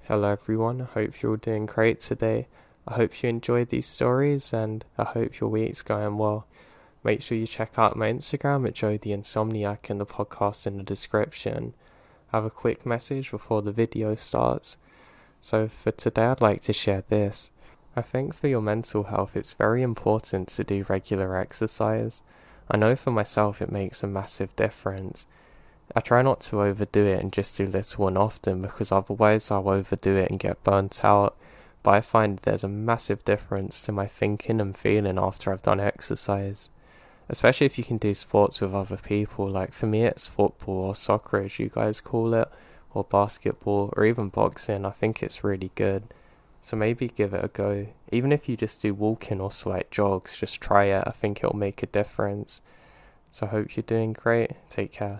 Hello everyone, I hope you're all doing great today. I hope you enjoyed these stories and I hope your week's going well. Make sure you check out my Instagram at Joe the Insomniac and the podcast in the description. I have a quick message before the video starts. So for today I'd like to share this. I think for your mental health it's very important to do regular exercise. I know for myself it makes a massive difference. I try not to overdo it and just do little and often because otherwise I'll overdo it and get burnt out. But I find there's a massive difference to my thinking and feeling after I've done exercise. Especially if you can do sports with other people, like for me it's football or soccer as you guys call it, or basketball or even boxing. I think it's really good. So maybe give it a go. Even if you just do walking or slight jogs, just try it. I think it'll make a difference. So I hope you're doing great. Take care.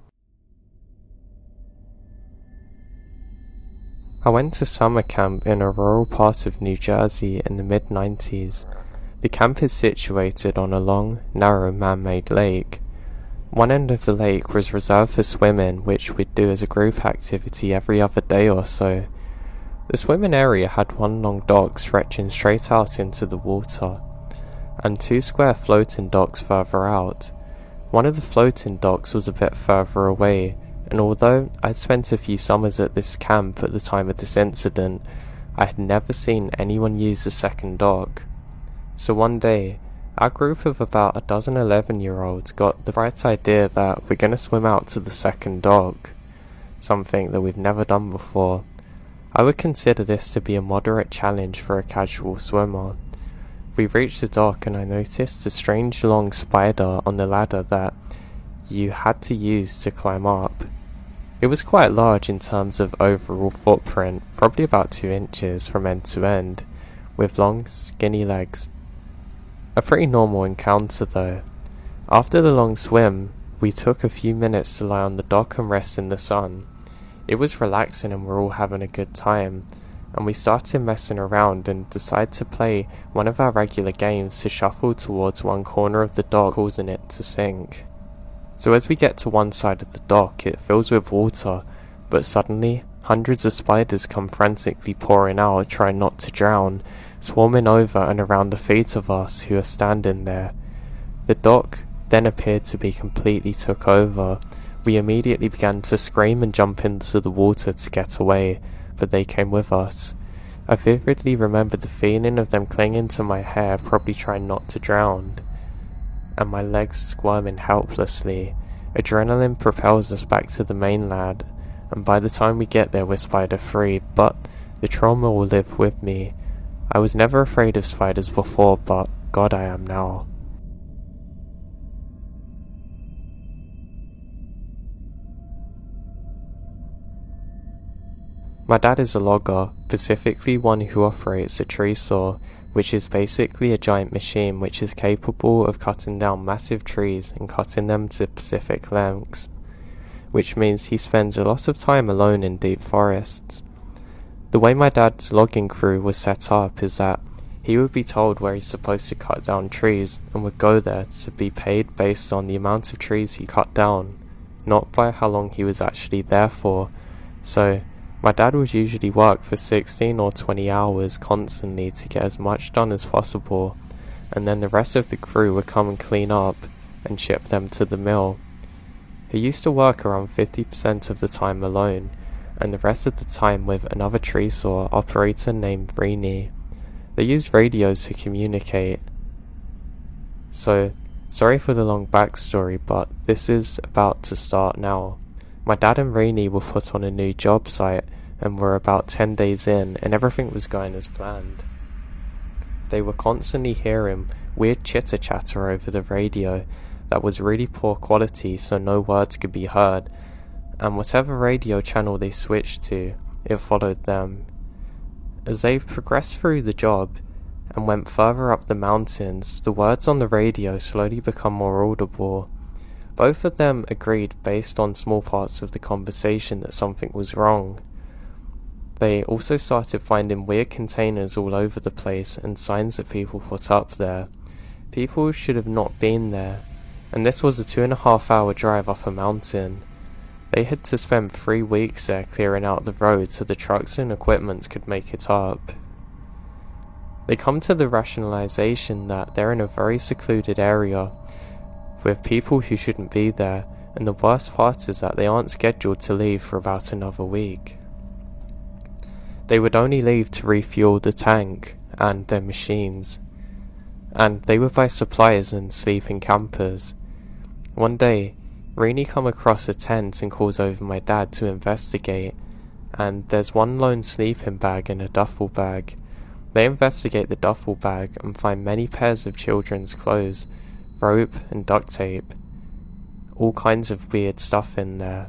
I went to summer camp in a rural part of New Jersey in the mid-90s. The camp is situated on a long, narrow man-made lake. One end of the lake was reserved for swimming, which we'd do as a group activity every other day or so. The swimming area had one long dock stretching straight out into the water, and two square floating docks further out. One of the floating docks was a bit further away, and although I'd spent a few summers at this camp at the time of this incident, I had never seen anyone use the second dock. So one day, our group of about a dozen 11-year-olds got the bright idea that we're going to swim out to the second dock, something that we've never done before. I would consider this to be a moderate challenge for a casual swimmer. We reached the dock and I noticed a strange long spider on the ladder that you had to use to climb up. It was quite large in terms of overall footprint, probably about 2 inches from end to end, with long, skinny legs. A pretty normal encounter though. After the long swim, we took a few minutes to lie on the dock and rest in the sun. It was relaxing and we're all having a good time, and we started messing around and decided to play one of our regular games to shuffle towards one corner of the dock, causing it to sink. So as we get to one side of the dock, it fills with water, but suddenly hundreds of spiders come frantically pouring out, trying not to drown, swarming over and around the feet of us who are standing there. The dock then appeared to be completely took over. We immediately began to scream and jump into the water to get away, but they came with us. I vividly remember the feeling of them clinging to my hair, probably trying not to drown, and my legs squirming helplessly. Adrenaline propels us back to the mainland, and by the time we get there we're spider free, but the trauma will live with me. I was never afraid of spiders before, but God, I am now. My dad is a logger, specifically one who operates a tree saw, which is basically a giant machine which is capable of cutting down massive trees and cutting them to specific lengths, which means he spends a lot of time alone in deep forests. The way my dad's logging crew was set up is that he would be told where he's supposed to cut down trees and would go there to be paid based on the amount of trees he cut down, not by how long he was actually there for. So my dad would usually work for 16 or 20 hours constantly to get as much done as possible, and then the rest of the crew would come and clean up and ship them to the mill. He used to work around 50% of the time alone, and the rest of the time with another tree saw operator named Rini. They used radios to communicate. So, sorry for the long backstory, but this is about to start now. My dad and Rainey were put on a new job site and were about 10 days in and everything was going as planned. They were constantly hearing weird chitter-chatter over the radio that was really poor quality, so no words could be heard, and whatever radio channel they switched to, it followed them. As they progressed through the job and went further up the mountains, the words on the radio slowly become more audible. Both of them agreed based on small parts of the conversation that something was wrong. They also started finding weird containers all over the place and signs that people put up there. People should have not been there, and this was a 2.5-hour drive up a mountain. They had to spend 3 weeks there clearing out the road so the trucks and equipment could make it up. They come to the rationalization that they're in a very secluded area with people who shouldn't be there, and the worst part is that they aren't scheduled to leave for about another week. They would only leave to refuel the tank and their machines, and they would buy supplies and sleep in campers. One day, Rini come across a tent and calls over my dad to investigate, and there's one lone sleeping bag in a duffel bag. They investigate the duffel bag and find many pairs of children's clothes, rope and duct tape. All kinds of weird stuff in there.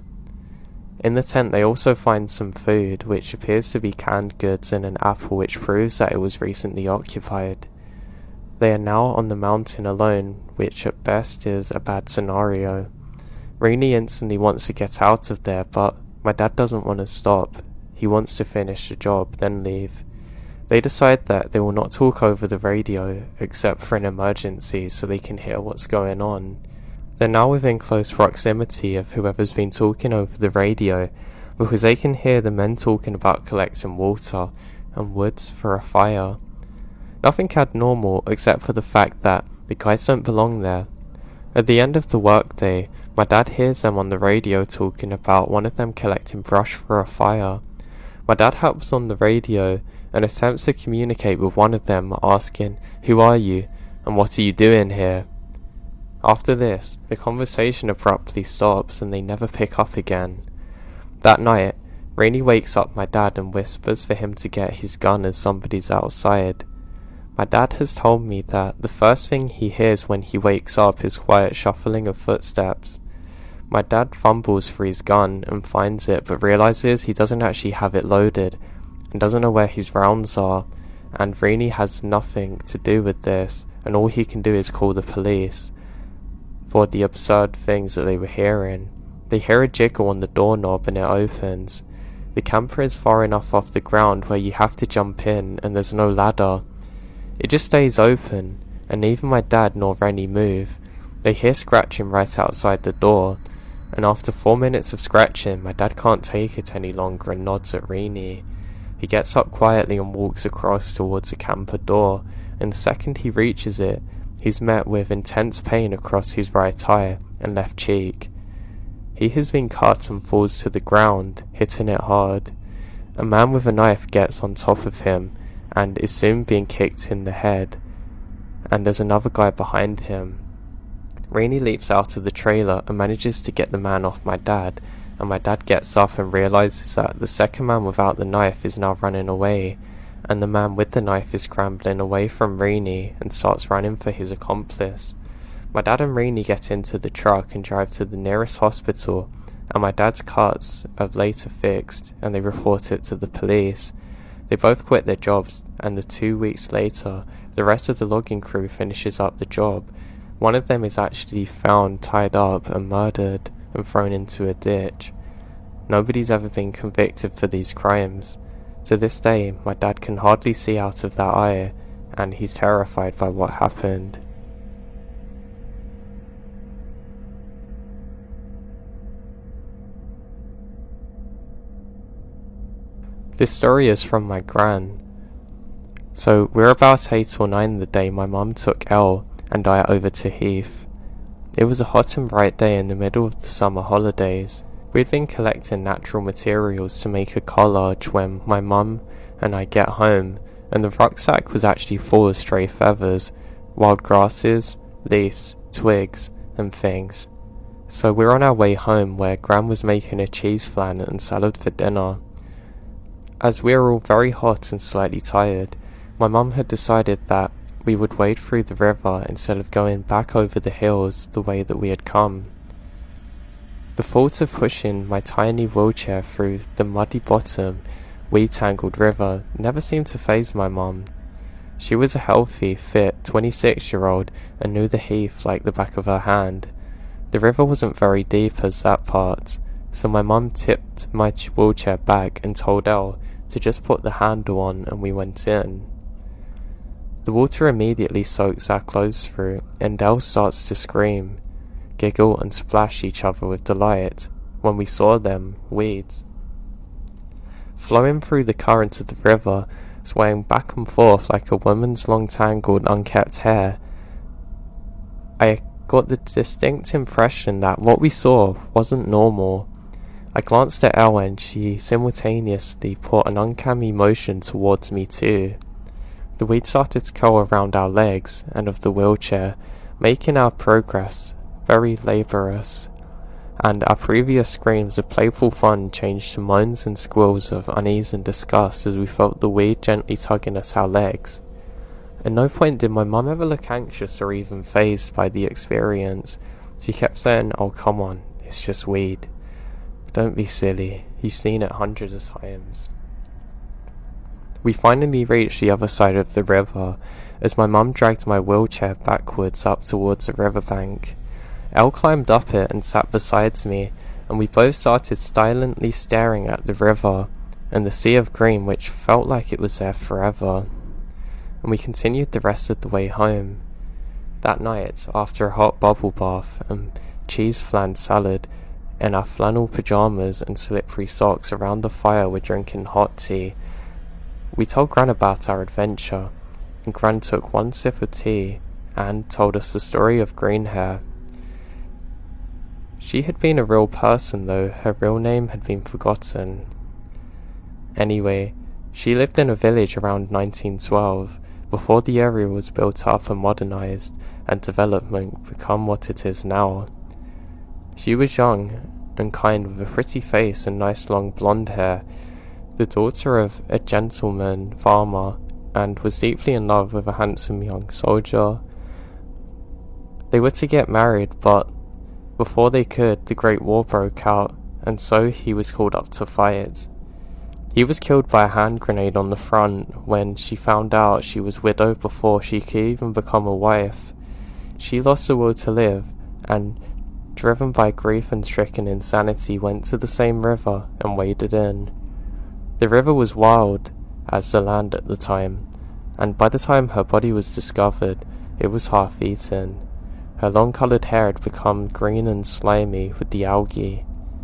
In the tent they also find some food, which appears to be canned goods, and an apple which proves that it was recently occupied. They are now on the mountain alone, which at best is a bad scenario. Rini instantly wants to get out of there, but my dad doesn't want to stop. He wants to finish the job, then leave. They decide that they will not talk over the radio, except for an emergency, so they can hear what's going on. They're now within close proximity of whoever's been talking over the radio, because they can hear the men talking about collecting water and wood for a fire. Nothing abnormal except for the fact that the guys don't belong there. At the end of the workday, my dad hears them on the radio talking about one of them collecting brush for a fire. My dad hops on the radio and attempts to communicate with one of them, asking, "Who are you, and what are you doing here?" After this, the conversation abruptly stops and they never pick up again. That night, Rainey wakes up my dad and whispers for him to get his gun as somebody's outside. My dad has told me that the first thing he hears when he wakes up is quiet shuffling of footsteps. My dad fumbles for his gun and finds it, but realizes he doesn't actually have it loaded and doesn't know where his rounds are, and Rainey has nothing to do with this, and all he can do is call the police for the absurd things that they were hearing. They hear a jiggle on the doorknob and it opens. The camper is far enough off the ground where you have to jump in, and there's no ladder. It just stays open, and neither my dad nor Rennie move. They hear scratching right outside the door, and after 4 minutes of scratching, my dad can't take it any longer and nods at Rennie. He gets up quietly and walks across towards the camper door, and the second he reaches it, he's met with intense pain across his right eye and left cheek. He has been cut and falls to the ground, hitting it hard. A man with a knife gets on top of him and is soon being kicked in the head, and there's another guy behind him. Rainey leaps out of the trailer and manages to get the man off my dad, and my dad gets up and realizes that the second man without the knife is now running away, and the man with the knife is scrambling away from Rainey and starts running for his accomplice. My dad and Rainey get into the truck and drive to the nearest hospital, and my dad's cuts are later fixed, and they report it to the police. They both quit their jobs, and 2 weeks later, the rest of the logging crew finishes up the job. One of them is actually found tied up and murdered and thrown into a ditch. Nobody's ever been convicted for these crimes. To this day, my dad can hardly see out of that eye, and he's terrified by what happened. This story is from my gran. So we're about 8 or 9 the day my mum took Elle and I over to Heath. It was a hot and bright day in the middle of the summer holidays. We'd been collecting natural materials to make a collage when my mum and I get home, and the rucksack was actually full of stray feathers, wild grasses, leaves, twigs, and things. So we're on our way home where Gran was making a cheese flan and salad for dinner. As we were all very hot and slightly tired, my mum had decided that we would wade through the river instead of going back over the hills the way that we had come. The thought of pushing my tiny wheelchair through the muddy bottom, weed-tangled river never seemed to faze my mum. She was a healthy, fit 26-year-old and knew the Heath like the back of her hand. The river wasn't very deep as that part, so my mum tipped my wheelchair back and told Elle to just put the handle on, and we went in. The water immediately soaks our clothes through, and Elle starts to scream, giggle and splash each other with delight, when we saw them, weeds. Flowing through the current of the river, swaying back and forth like a woman's long tangled, unkept hair, I got the distinct impression that what we saw wasn't normal. I glanced at Elle and she simultaneously put an uncanny motion towards me too. The weed started to curl around our legs and of the wheelchair, making our progress very laborious, and our previous screams of playful fun changed to moans and squeals of unease and disgust as we felt the weed gently tugging at our legs. At no point did my mum ever look anxious or even fazed by the experience. She kept saying, "Oh, come on, it's just weed. Don't be silly, you've seen it hundreds of times." We finally reached the other side of the river as my mum dragged my wheelchair backwards up towards the riverbank. Elle climbed up it and sat beside me, and we both started silently staring at the river and the sea of green which felt like it was there forever. And we continued the rest of the way home. That night, after a hot bubble bath and cheese flan salad, in our flannel pyjamas and slippery socks around the fire were drinking hot tea, we told Gran about our adventure, and Gran took one sip of tea and told us the story of Green Hair. She had been a real person, though her real name had been forgotten. Anyway, she lived in a village around 1912, before the area was built up and modernized, and development become what it is now. She was young and kind with a pretty face and nice long blonde hair, the daughter of a gentleman farmer, and was deeply in love with a handsome young soldier. They were to get married, but before they could, the Great War broke out, and so he was called up to fight. He was killed by a hand grenade on the front when she found out she was widowed before she could even become a wife. She lost the will to live, and driven by grief and stricken insanity, went to the same river and waded in. The river was wild as the land at the time, and by the time her body was discovered, it was half eaten. Her long-coloured hair had become green and slimy with the algae.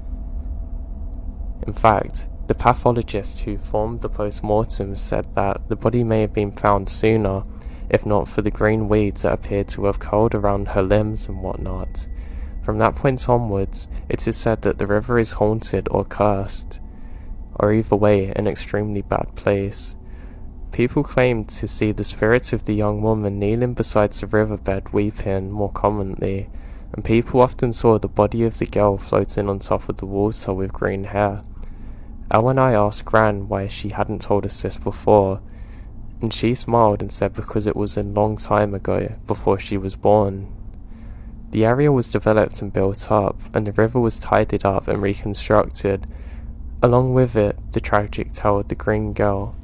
In fact, the pathologist who formed the post-mortem said that the body may have been found sooner, if not for the green weeds that appeared to have curled around her limbs and whatnot. From that point onwards, it is said that the river is haunted or cursed, or either way, an extremely bad place. People claim to see the spirits of the young woman kneeling beside the riverbed weeping more commonly, and people often saw the body of the girl floating on top of the water with green hair. Elle and I asked Gran why she hadn't told us this before, and she smiled and said because it was a long time ago, before she was born. The area was developed and built up, and the river was tidied up and reconstructed. Along with it, the tragic tale of the green girl.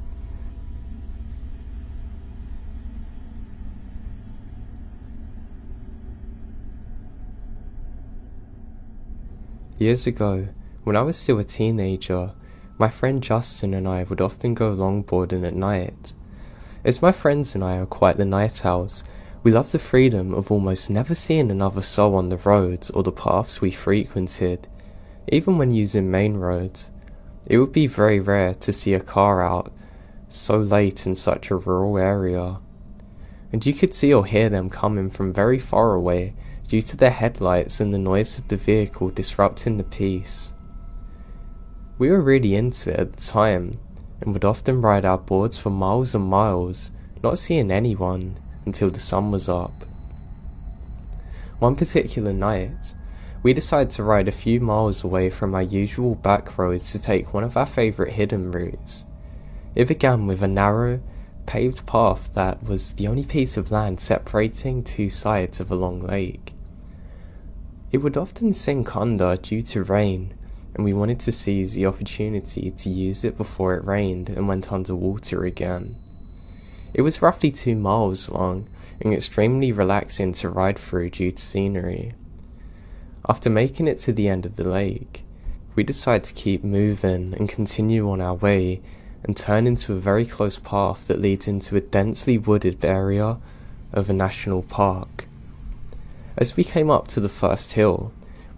Years ago, when I was still a teenager, my friend Justin and I would often go longboarding at night. As my friends and I are quite the night owls, we love the freedom of almost never seeing another soul on the roads or the paths we frequented. Even when using main roads, it would be very rare to see a car out so late in such a rural area, and you could see or hear them coming from very far away due to their headlights and the noise of the vehicle disrupting the peace. We were really into it at the time, and would often ride our boards for miles and miles, not seeing anyone until the sun was up. One particular night, we decided to ride a few miles away from our usual back roads to take one of our favourite hidden routes. It began with a narrow, paved path that was the only piece of land separating two sides of a long lake. It would often sink under due to rain, and we wanted to seize the opportunity to use it before it rained and went underwater again. It was roughly 2 miles long and extremely relaxing to ride through due to scenery. After making it to the end of the lake, we decided to keep moving and continue on our way and turn into a very close path that leads into a densely wooded area of a national park. As we came up to the first hill,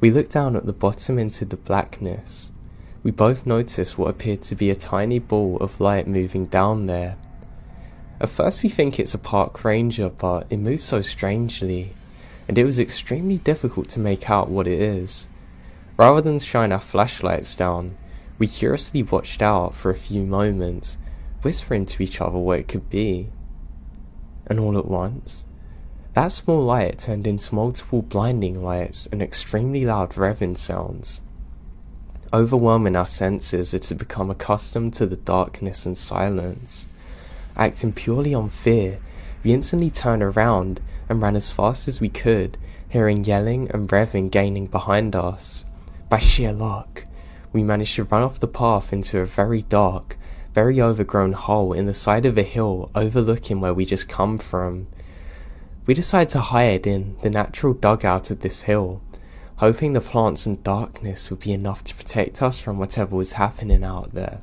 We looked down at the bottom into the blackness. We both noticed what appeared to be a tiny ball of light moving down there. At first we think it's a park ranger, but it moves so strangely, and it was extremely difficult to make out what it is. Rather than shine our flashlights down, we curiously watched out for a few moments, whispering to each other what it could be. And all at once, that small light turned into multiple blinding lights and extremely loud revving sounds. Overwhelming our senses as to become accustomed to the darkness and silence. Acting purely on fear, we instantly turned around and ran as fast as we could, hearing yelling and revving gaining behind us. By sheer luck, we managed to run off the path into a very dark, very overgrown hole in the side of a hill overlooking where we just come from. We decided to hide in the natural dugout of this hill, hoping the plants and darkness would be enough to protect us from whatever was happening out there.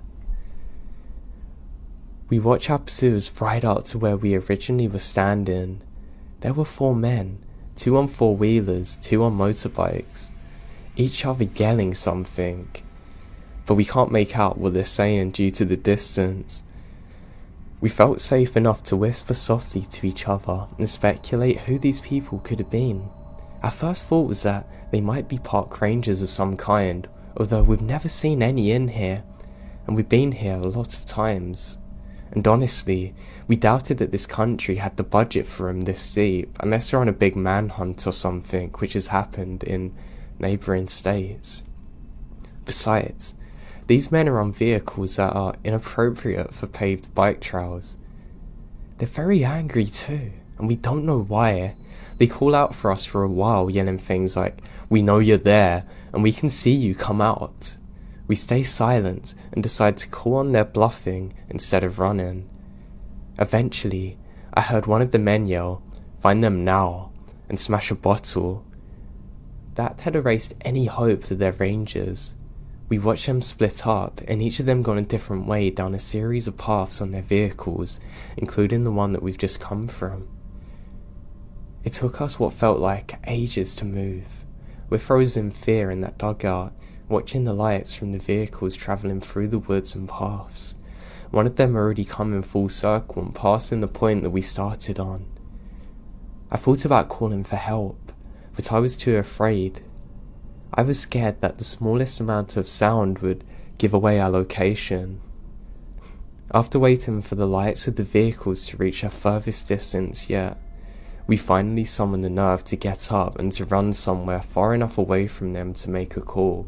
We watched our pursuers ride out to where we originally were standing. There were 4 men, 2 on 4-wheelers, 2 on motorbikes, each other yelling something, but we can't make out what they're saying due to the distance. We felt safe enough to whisper softly to each other and speculate who these people could have been. Our first thought was that they might be park rangers of some kind, although we've never seen any in here, and we've been here a lot of times. And honestly, we doubted that this country had the budget for them this deep, unless they're on a big manhunt or something, which has happened in neighbouring states. Besides, these men are on vehicles that are inappropriate for paved bike trails. They're very angry too, and we don't know why. They call out for us for a while, yelling things like, "We know you're there, and we can see you, come out." We stay silent and decide to call on their bluffing instead of running. Eventually, I heard one of the men yell, "Find them now," and smash a bottle. That had erased any hope that they're rangers. We watched them split up, and each of them gone a different way down a series of paths on their vehicles, including the one that we've just come from. It took us what felt like ages to move. We're frozen in fear in that dugout, watching the lights from the vehicles travelling through the woods and paths. One of them already come in full circle and passing the point that we started on. I thought about calling for help, but I was too afraid. I was scared that the smallest amount of sound would give away our location. After waiting for the lights of the vehicles to reach our furthest distance yet, we finally summoned the nerve to get up and to run somewhere far enough away from them to make a call.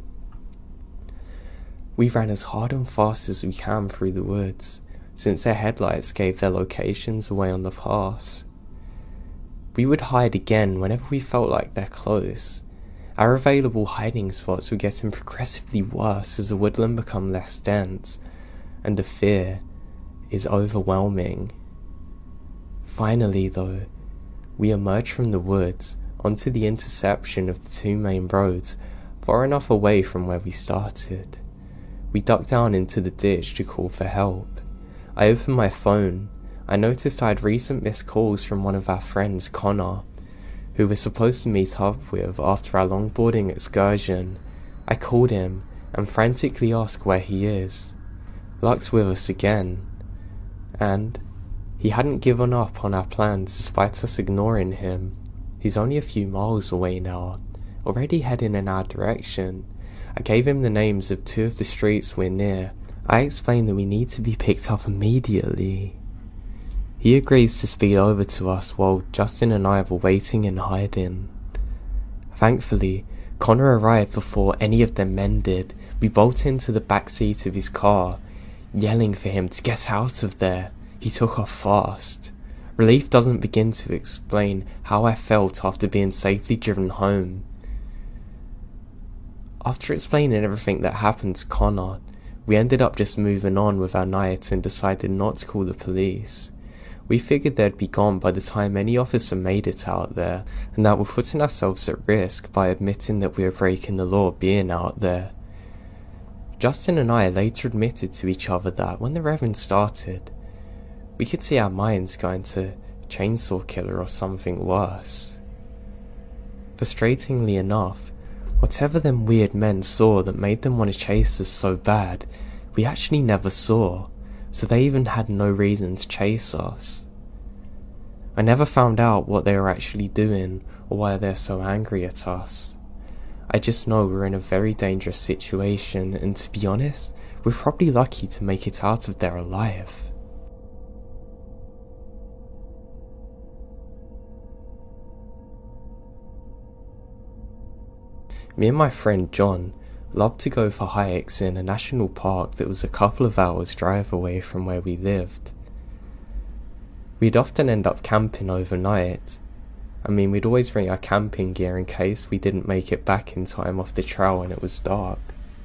We ran as hard and fast as we can through the woods, since their headlights gave their locations away on the paths. We would hide again whenever we felt like they're close. Our available hiding spots were getting progressively worse as the woodland became less dense, and the fear is overwhelming. Finally though, we emerged from the woods onto the intersection of the 2 main roads, far enough away from where we started. We ducked down into the ditch to call for help. I opened my phone. I noticed I had recent missed calls from one of our friends, Connor, who we're supposed to meet up with after our longboarding excursion. I called him and frantically asked where he is. Luck's with us again, and he hadn't given up on our plans despite us ignoring him. He's only a few miles away now, already heading in our direction. I gave him the names of 2 of the streets we're near. I explained that we need to be picked up immediately. He agrees to speed over to us while Justin and I were waiting and hiding. Thankfully, Connor arrived before any of them men did. We bolted into the back seat of his car, yelling for him to get out of there. He took off fast. Relief doesn't begin to explain how I felt after being safely driven home. After explaining everything that happened to Connor, we ended up just moving on with our night and decided not to call the police. We figured they'd be gone by the time any officer made it out there, and that we're putting ourselves at risk by admitting that we were breaking the law being out there. Justin and I later admitted to each other that when the revving started, we could see our minds going to Chainsaw Killer or something worse. Frustratingly enough, Whatever them weird men saw that made them want to chase us so bad, we actually never saw, so they even had no reason to chase us. I never found out what they were actually doing or why they're so angry at us. I just know we're in a very dangerous situation, and to be honest, we're probably lucky to make it out of there alive. Me and my friend John loved to go for hikes in a national park that was a couple of hours drive away from where we lived. We'd often end up camping overnight. We'd always bring our camping gear in case we didn't make it back in time off the trail when it was dark.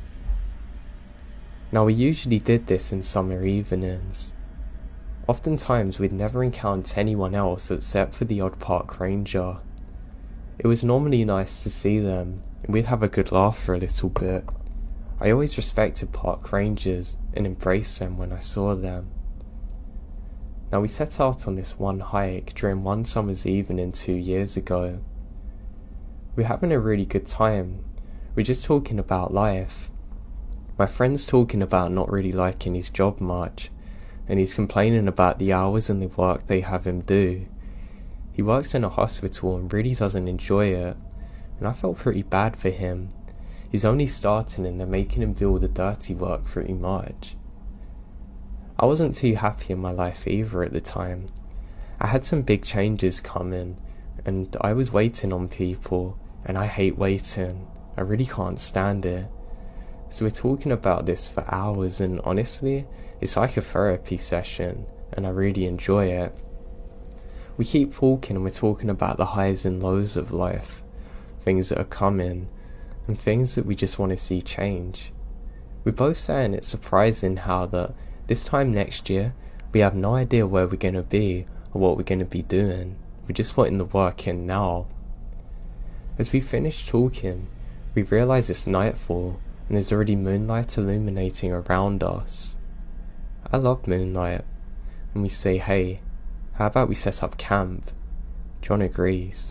Now, we usually did this in summer evenings. Oftentimes we'd never encounter anyone else except for the odd park ranger. It was normally nice to see them, and we'd have a good laugh for a little bit. I always respected park rangers and embraced them when I saw them. Now, we set out on this one hike during one summer's evening 2 years ago. We were having a really good time. We're just talking about life. My friend's talking about not really liking his job much, and he's complaining about the hours and the work they have him do. He works in a hospital and really doesn't enjoy it, and I felt pretty bad for him. He's only starting and they're making him do all the dirty work pretty much. I wasn't too happy in my life either at the time. I had some big changes coming, and I was waiting on people, and I hate waiting. I really can't stand it. So we're talking about this for hours, and honestly, it's like a therapy session, and I really enjoy it. We keep walking and we're talking about the highs and lows of life, things that are coming, and things that we just want to see change. We're both saying it's surprising how that this time next year, we have no idea where we're going to be or what we're going to be doing. We're just putting the work in now. As we finish talking, we realise it's nightfall and there's already moonlight illuminating around us. I love moonlight, and we say, hey, how about we set up camp? John agrees.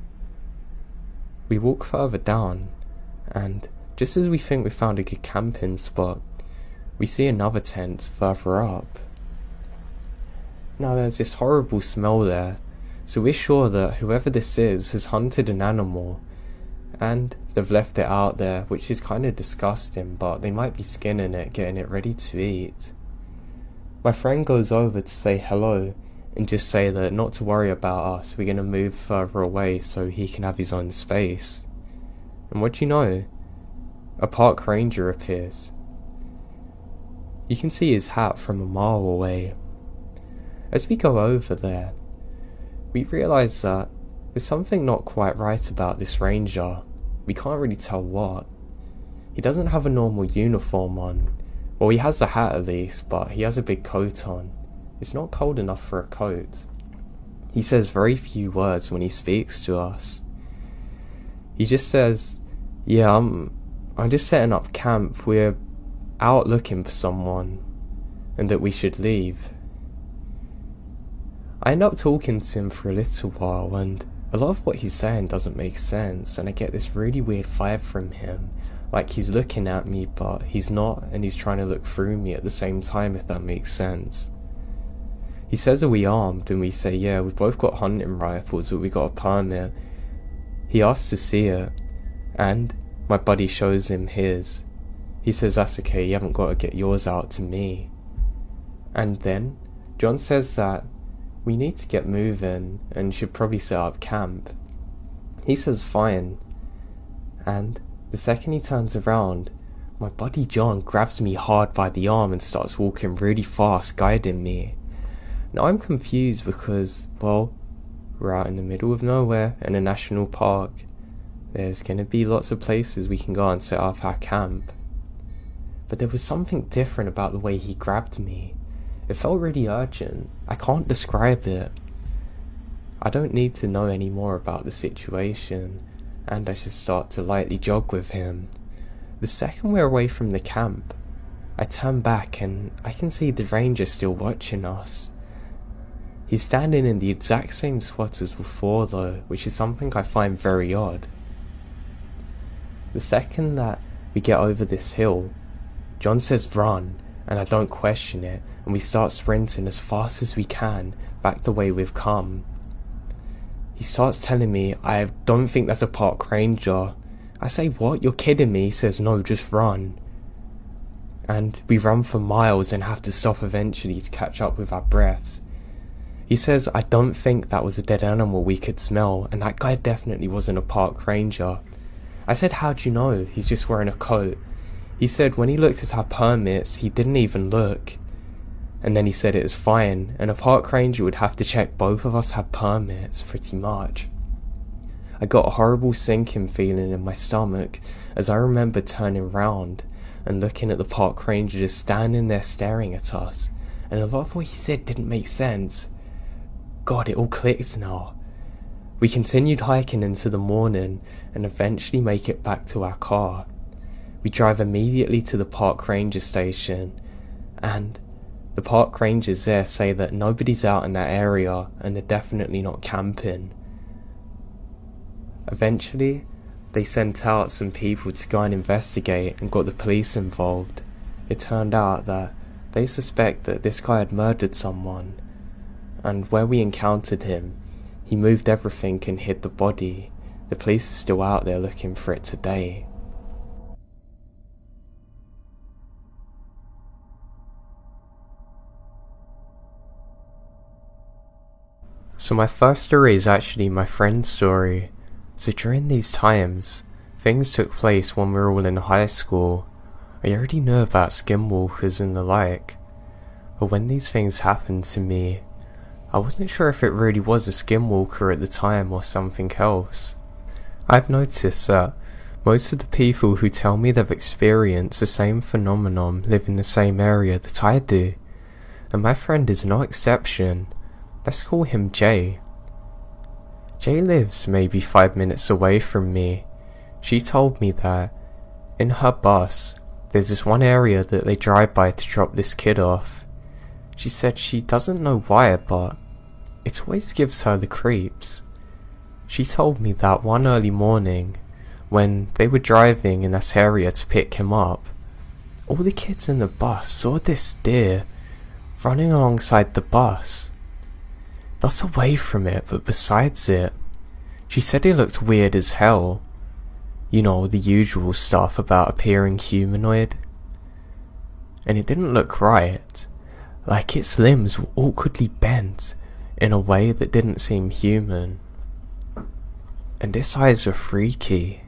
We walk further down, and just as we think we found a good camping spot, we see another tent further up. Now there's this horrible smell there, so we're sure that whoever this is has hunted an animal, and they've left it out there, which is kind of disgusting, but they might be skinning it, getting it ready to eat. My friend goes over to say hello, and just say that not to worry about us, we're going to move further away so he can have his own space. And what do you know? A park ranger appears. You can see his hat from a mile away. As we go over there, we realise that there's something not quite right about this ranger. We can't really tell what. He doesn't have a normal uniform on. Well, he has a hat at least, but he has a big coat on. It's not cold enough for a coat. He says very few words when he speaks to us. He just says, yeah, I'm just setting up camp. We're out looking for someone, and that we should leave. I end up talking to him for a little while, and a lot of what he's saying doesn't make sense, and I get this really weird vibe from him, like he's looking at me but he's not, and he's trying to look through me at the same time, if that makes sense. He says, are we armed? And we say, yeah, we've both got hunting rifles, but we got a permit. He asks to see it, and my buddy shows him his. He says, that's okay, you haven't got to get yours out to me. And then John says that we need to get moving and should probably set up camp. He says fine, and the second he turns around, my buddy John grabs me hard by the arm and starts walking really fast, guiding me. Now I'm confused because, well, we're out in the middle of nowhere in a national park. There's going to be lots of places we can go and set up our camp. But there was something different about the way he grabbed me. It felt really urgent. I can't describe it. I don't need to know any more about the situation, and I just start to lightly jog with him. The second we're away from the camp, I turn back and I can see the ranger still watching us. He's standing in the exact same spot as before though, which is something I find very odd. The second that we get over this hill, John says run, and I don't question it, and we start sprinting as fast as we can back the way we've come. He starts telling me, I don't think that's a park ranger. I say, what? You're kidding me? He says, no, just run. And we run for miles and have to stop eventually to catch up with our breaths. He says, I don't think that was a dead animal we could smell, and that guy definitely wasn't a park ranger. I said, how do you know? He's just wearing a coat. He said when he looked at our permits, he didn't even look. And then he said it was fine, and a park ranger would have to check both of us had permits, pretty much. I got a horrible sinking feeling in my stomach as I remember turning round and looking at the park ranger just standing there staring at us, and a lot of what he said didn't make sense. God, it all clicked now. We continued hiking into the morning and eventually make it back to our car. We drive immediately to the park ranger station, and the park rangers there say that nobody's out in that area and they're definitely not camping. Eventually, they sent out some people to go and investigate and got the police involved. It turned out that they suspect that this guy had murdered someone, and where we encountered him, he moved everything and hid the body. The police are still out there looking for it today. So my first story is actually my friend's story. So during these times, things took place when we were all in high school. I already knew about skinwalkers and the like, but when these things happened to me, I wasn't sure if it really was a skinwalker at the time or something else. I've noticed that most of the people who tell me they've experienced the same phenomenon live in the same area that I do, and my friend is no exception. Let's call him Jay. Jay lives maybe 5 minutes away from me. She told me that in her bus there's this one area that they drive by to drop this kid off. She said she doesn't know why, but it always gives her the creeps. She told me that one early morning, when they were driving in that area to pick him up, all the kids in the bus saw this deer running alongside the bus. Not away from it, but besides it. She said it looked weird as hell. You know, the usual stuff about appearing humanoid. And it didn't look right. Like its limbs were awkwardly bent in a way that didn't seem human. And its eyes were freaky.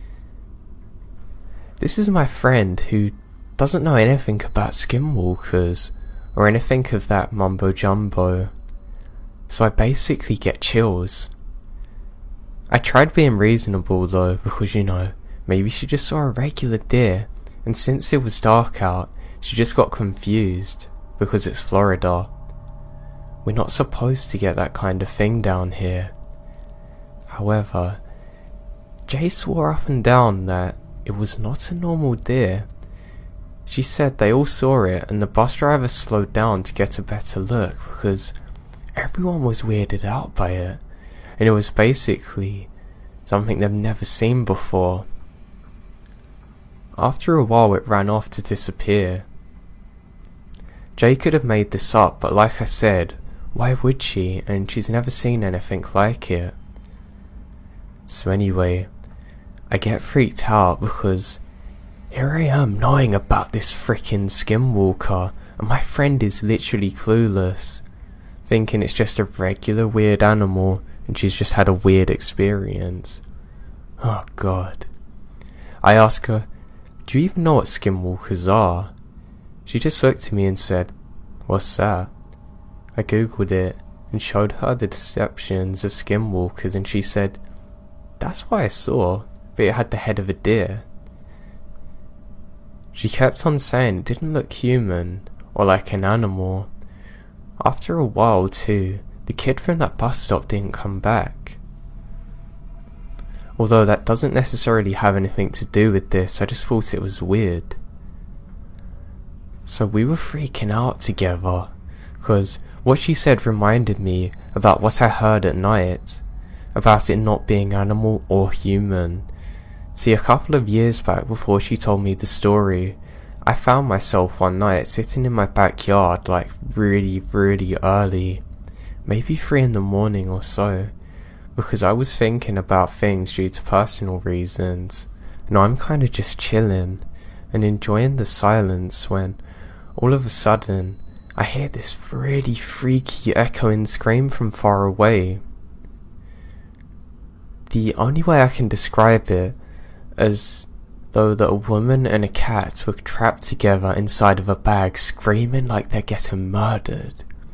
This is my friend who doesn't know anything about skinwalkers or anything of that mumbo jumbo. So I basically get chills. I tried being reasonable though, because you know, maybe she just saw a regular deer, and since it was dark out, she just got confused, because it's Florida. We're not supposed to get that kind of thing down here. However, Jay swore up and down that it was not a normal deer. She said they all saw it and the bus driver slowed down to get a better look because everyone was weirded out by it, and it was basically something they've never seen before. After a while it ran off to disappear. Jay could have made this up, but like I said, why would she, and she's never seen anything like it. So anyway, I get freaked out because here I am knowing about this frickin' skinwalker, and my friend is literally clueless, thinking it's just a regular weird animal and she's just had a weird experience. Oh god. I ask her, do you even know what skinwalkers are? She just looked at me and said, what's that? I googled it and showed her the deceptions of skinwalkers, and she said, that's what I saw, but it had the head of a deer. She kept on saying it didn't look human or like an animal. After a while too, the kid from that bus stop didn't come back. Although that doesn't necessarily have anything to do with this, I just thought it was weird. So we were freaking out together, because what she said reminded me about what I heard at night, about it not being animal or human. See, a couple of years back, before she told me the story, I found myself one night sitting in my backyard like really early, maybe 3 in the morning or so, because I was thinking about things due to personal reasons. And I'm kinda just chilling and enjoying the silence when all of a sudden I hear this really freaky echoing scream from far away. The only way I can describe it as though that a woman and a cat were trapped together inside of a bag, screaming like they're getting murdered.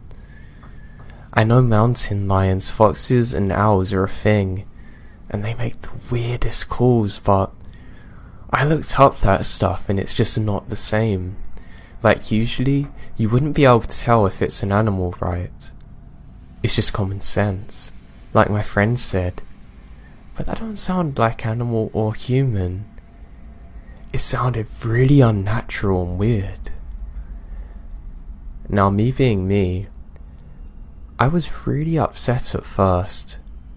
I know mountain lions, foxes and owls are a thing, and they make the weirdest calls, but I looked up that stuff and it's just not the same. Like, usually you wouldn't be able to tell if it's an animal, right? It's just common sense, like my friend said. But that don't sound like animal or human. It sounded really unnatural and weird. Now, me being me, I was really upset at first.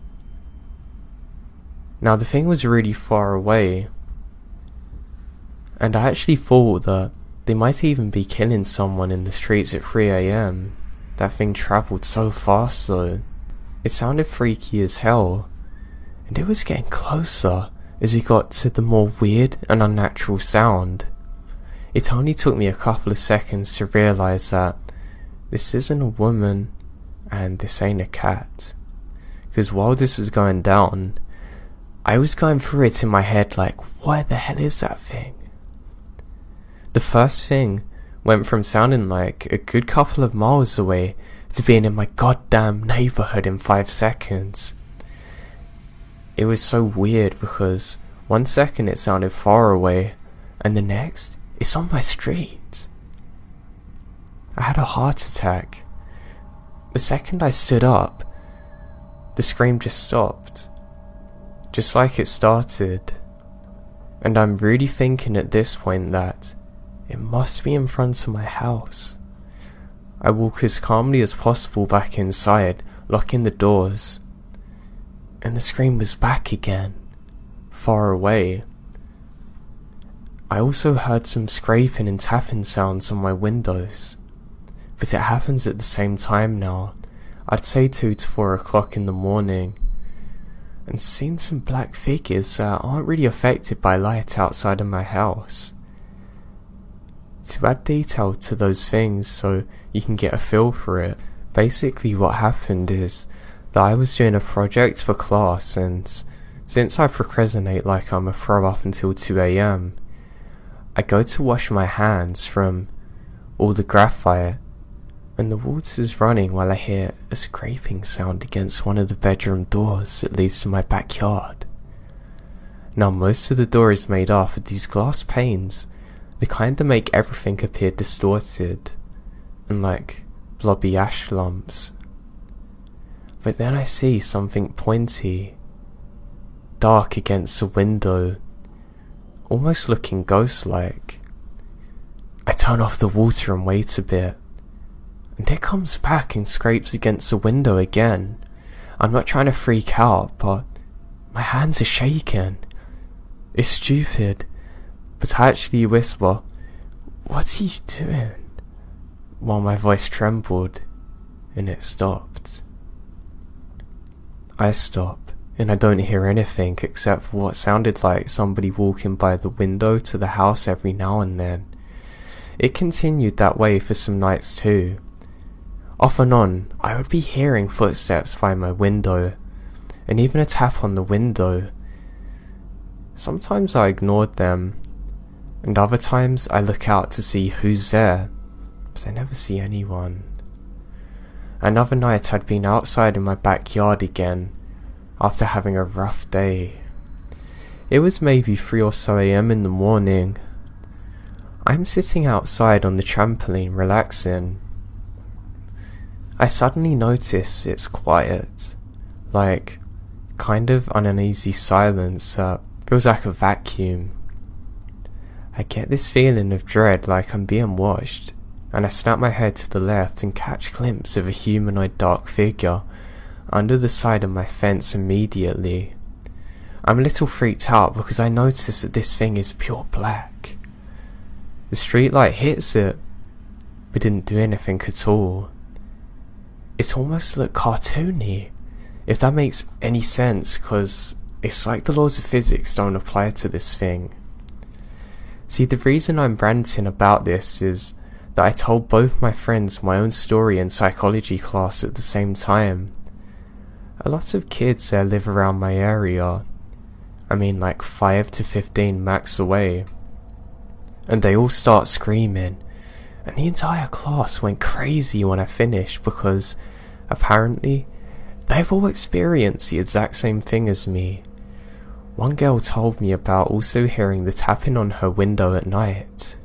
Now, the thing was really far away, and I actually thought that they might even be killing someone in the streets at 3 AM. That thing travelled so fast though. It sounded freaky as hell, and it was getting closer as it got to the more weird and unnatural sound. It only took me a couple of seconds to realise that this isn't a woman and this ain't a cat. Because while this was going down, I was going through it in my head like, what the hell is that thing? The first thing went from sounding like a good couple of miles away to being in my goddamn neighbourhood in 5 seconds. It was so weird because 1 second it sounded far away, and the next, it's on my street. I had a heart attack. The second I stood up, the scream just stopped, just like it started. And I'm really thinking at this point that it must be in front of my house. I walk as calmly as possible back inside, locking the doors, and the scream was back again, far away. I also heard some scraping and tapping sounds on my windows, but it happens at the same time now. I'd say 2 to 4 o'clock in the morning, and seen some black figures that aren't really affected by light outside of my house. To add detail to those things so you can get a feel for it, basically what happened is that I was doing a project for class, and since I procrastinate like I'm a pro up until 2 AM, I go to wash my hands from all the graphite, and the water's running while I hear a scraping sound against one of the bedroom doors that leads to my backyard. Now, most of the door is made up of these glass panes, the kind that make everything appear distorted and like blobby ash lumps. But then I see something pointy, dark against the window, almost looking ghost-like. I turn off the water and wait a bit, and it comes back and scrapes against the window again. I'm not trying to freak out, but my hands are shaking. It's stupid, but I actually whisper, "What's he doing?" while my voice trembled, and it stopped. I stop, and I don't hear anything except for what sounded like somebody walking by the window to the house every now and then. It continued that way for some nights too. Off and on, I would be hearing footsteps by my window, and even a tap on the window. Sometimes I ignored them, and other times I look out to see who's there, but I never see anyone. Another night I'd been outside in my backyard again, after having a rough day. It was maybe 3 or so AM in the morning. I'm sitting outside on the trampoline relaxing. I suddenly notice it's quiet, like kind of uneasy silence that feels like a vacuum. I get this feeling of dread like I'm being watched, and I snap my head to the left and catch a glimpse of a humanoid dark figure under the side of my fence immediately. I'm a little freaked out because I notice that this thing is pure black. The streetlight hits it, but didn't do anything at all. It almost looked cartoony, if that makes any sense, cause it's like the laws of physics don't apply to this thing. See, the reason I'm ranting about this is that I told both my friends my own story in psychology class at the same time. A lot of kids there live around my area. I mean like 5 to 15 max away. And they all start screaming. And the entire class went crazy when I finished because apparently they've all experienced the exact same thing as me. One girl told me about also hearing the tapping on her window at night.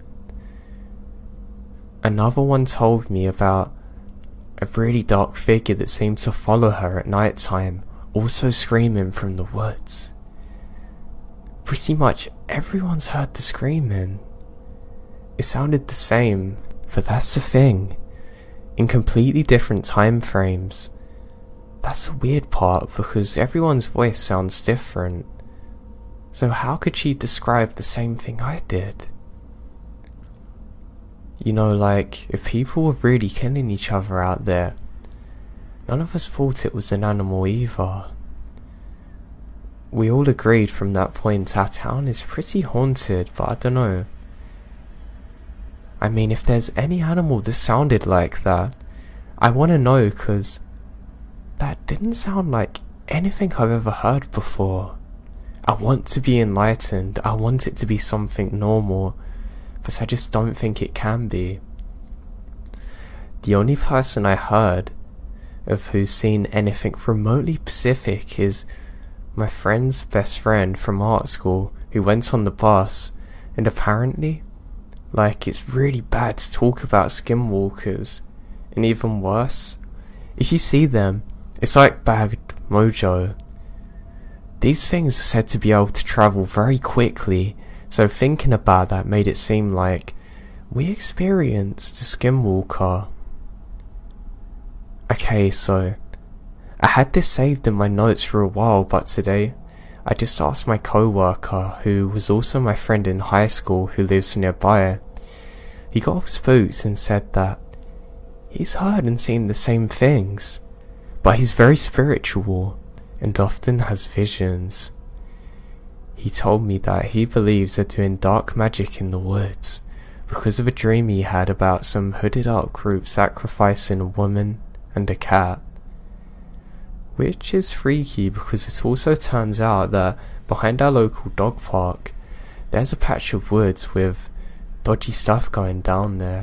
Another one told me about a really dark figure that seemed to follow her at night time, also screaming from the woods. Pretty much everyone's heard the screaming. It sounded the same, but that's the thing. In completely different time frames. That's the weird part because everyone's voice sounds different. So how could she describe the same thing I did? You know, like, if people were really killing each other out there, none of us thought it was an animal either. We all agreed from that point our town is pretty haunted, but I don't know. I mean, if there's any animal that sounded like that, I want to know, cause that didn't sound like anything I've ever heard before. I want to be enlightened, I want it to be something normal, but I just don't think it can be. The only person I heard of who's seen anything remotely specific is my friend's best friend from art school who went on the bus, and apparently, like, it's really bad to talk about skinwalkers, and even worse, if you see them, it's like bad mojo. These things are said to be able to travel very quickly, so thinking about that made it seem like we experienced a skinwalker. Okay, so I had this saved in my notes for a while, but today I just asked my co-worker, who was also my friend in high school who lives nearby. He got all spooked and said that he's heard and seen the same things, but he's very spiritual and often has visions. He told me that he believes they're doing dark magic in the woods because of a dream he had about some hooded up group sacrificing a woman and a cat. Which is freaky because it also turns out that behind our local dog park there's a patch of woods with dodgy stuff going down there.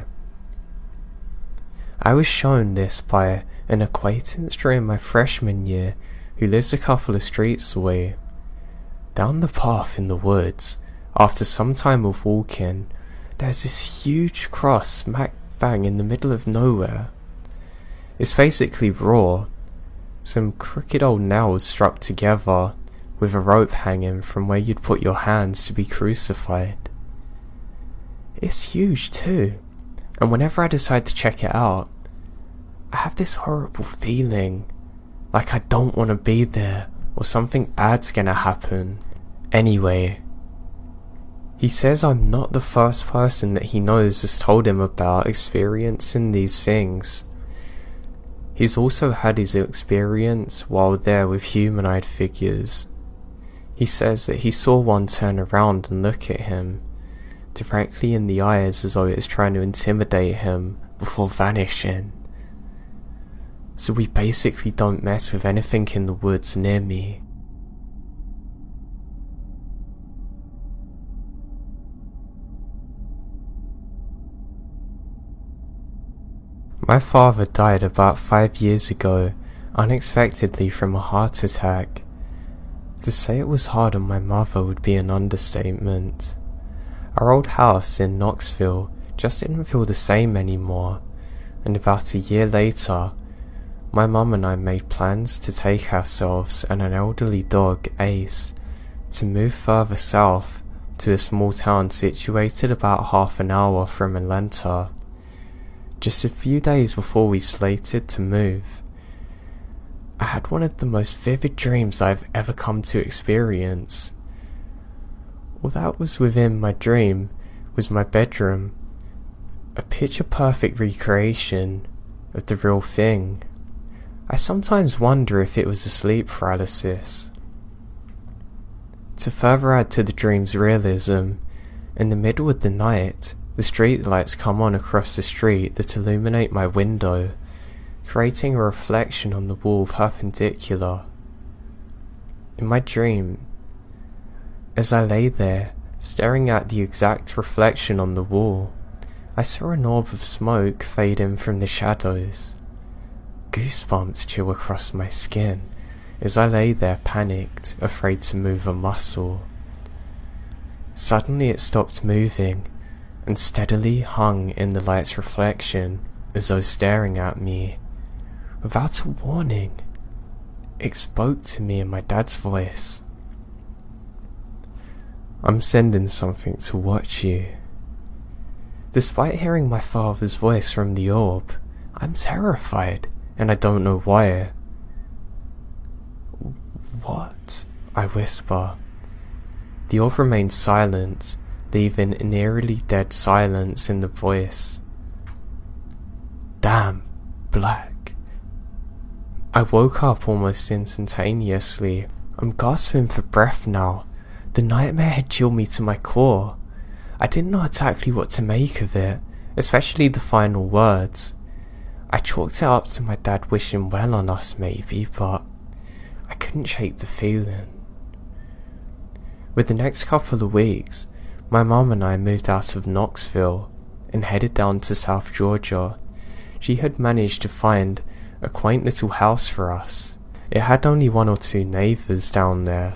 I was shown this by an acquaintance during my freshman year who lives a couple of streets away. Down the path in the woods, after some time of walking, there's this huge cross smack bang in the middle of nowhere. It's basically raw, some crooked old nails struck together with a rope hanging from where you'd put your hands to be crucified. It's huge too, and whenever I decide to check it out, I have this horrible feeling like I don't want to be there or something bad's gonna happen. Anyway, he says I'm not the first person that he knows has told him about experiencing these things. He's also had his experience while there with humanoid figures. He says that he saw one turn around and look at him, directly in the eyes as though it was trying to intimidate him before vanishing. So we basically don't mess with anything in the woods near me. My father died about 5 years ago, unexpectedly from a heart attack. To say it was hard on my mother would be an understatement. Our old house in Knoxville just didn't feel the same anymore, and about a year later, my mum and I made plans to take ourselves and an elderly dog, Ace, to move further south to a small town situated about half an hour from Atlanta. Just a few days before we slated to move, I I had one of the most vivid dreams I've ever come to experience. All that was within my dream was my bedroom, a picture-perfect recreation of the real thing. I sometimes wonder if it was a sleep paralysis. To further add to the dream's realism, in the middle of the night, the street lights come on across the street that illuminate my window, creating a reflection on the wall perpendicular. In my dream, as I lay there, staring at the exact reflection on the wall, I saw an orb of smoke fade in from the shadows. Goosebumps chill across my skin as I lay there panicked, afraid to move a muscle. Suddenly it stopped moving and steadily hung in the light's reflection as though staring at me. Without a warning, it spoke to me in my dad's voice. "I'm sending something to watch you." Despite hearing my father's voice from the orb, I'm terrified, and I don't know why. "What?" I whisper. The orb remains silent, leaving an eerily dead silence in the voice. "Damn, black." I woke up almost instantaneously. I'm gasping for breath now. The nightmare had chilled me to my core. I didn't know exactly what to make of it, especially the final words. I chalked it up to my dad wishing well on us maybe, but I couldn't shake the feeling. With the next couple of weeks, my mum and I moved out of Knoxville and headed down to South Georgia. She had managed to find a quaint little house for us. It had only 1 or 2 neighbours down there,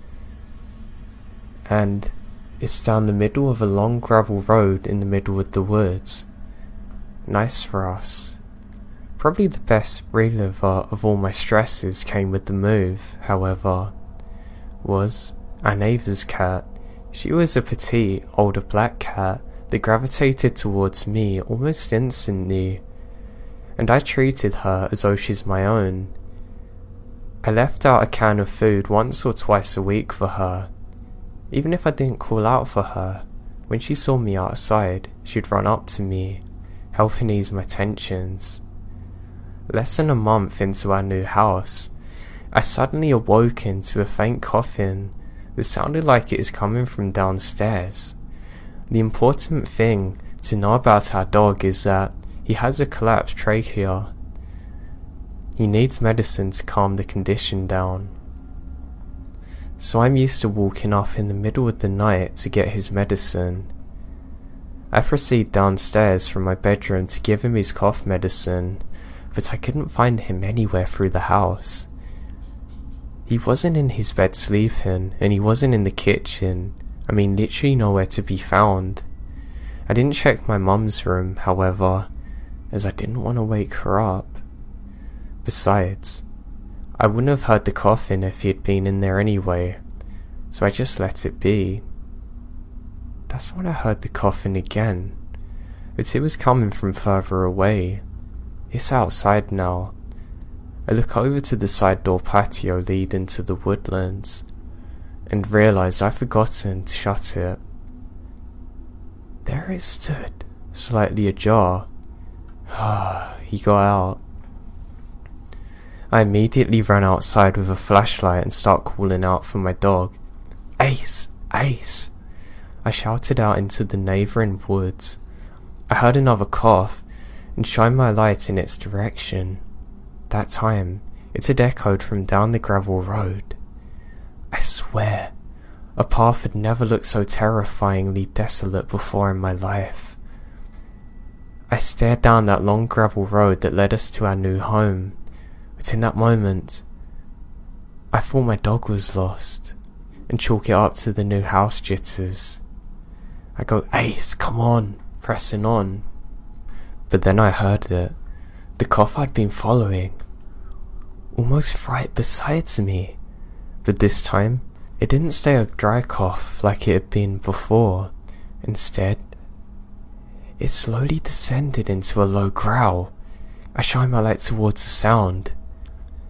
and it's down the middle of a long gravel road in the middle of the woods. Nice for us. Probably the best reliever of all my stresses came with the move, however, was our neighbour's cat. She was a petite, older black cat that gravitated towards me almost instantly, and I treated her as though she's my own. I left out a can of food once or twice a week for her. Even if I didn't call out for her, when she saw me outside, she'd run up to me, helping ease my tensions. Less than a month into our new house, I suddenly awoken to a faint coughing that sounded like it is coming from downstairs. The important thing to know about our dog is that he has a collapsed trachea. He needs medicine to calm the condition down. So I'm used to walking up in the middle of the night to get his medicine. I proceed downstairs from my bedroom to give him his cough medicine, but I couldn't find him anywhere through the house. He wasn't in his bed sleeping, and he wasn't in the kitchen. I mean, literally nowhere to be found. I didn't check my mum's room, however, as I didn't want to wake her up. Besides, I wouldn't have heard the coughing if he had been in there anyway, so I just let it be. That's when I heard the coughing again, but it was coming from further away. It's outside now. I look over to the side door patio leading to the woodlands, and realise I've forgotten to shut it. There it stood, slightly ajar. He got out. I immediately ran outside with a flashlight and started calling out for my dog. "Ace! Ace!" I shouted out into the neighbouring woods. I heard another cough and shined my light in its direction. That time, it had echoed from down the gravel road. I swear, a path had never looked so terrifyingly desolate before in my life. I stared down that long gravel road that led us to our new home, but in that moment, I thought my dog was lost, and chalk it up to the new house jitters. I go, "Ace, come on," pressing on. But then I heard it, the cough I'd been following, almost right beside me. But this time, it didn't stay a dry cough like it had been before. Instead, it slowly descended into a low growl. I shine my light towards the sound.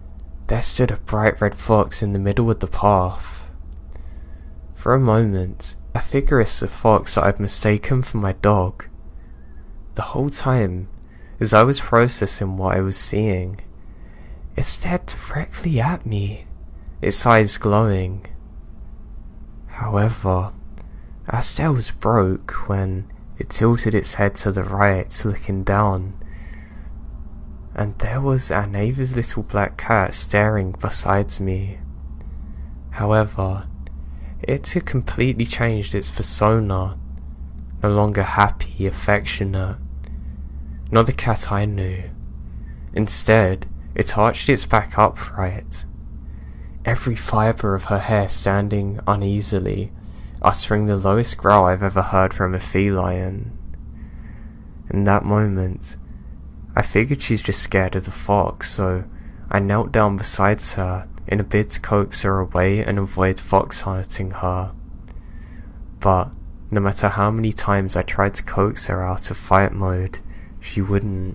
there stood a bright red fox in the middle of the path. For a moment, I figure it's the fox that I've mistaken for my dog. The whole time, as I was processing what I was seeing, it stared directly at me, its eyes glowing. However, our stare was broke when it tilted its head to the right, looking down, and there was our neighbour's little black cat staring beside me. However, it had completely changed its persona, no longer happy, affectionate, not the cat I knew. Instead, it arched its back upright, every fibre of her hair standing uneasily, uttering the lowest growl I've ever heard from a feline. In that moment, I figured she's just scared of the fox, so I knelt down beside her in a bid to coax her away and avoid fox hunting her. But no matter how many times I tried to coax her out of fight mode, she wouldn't.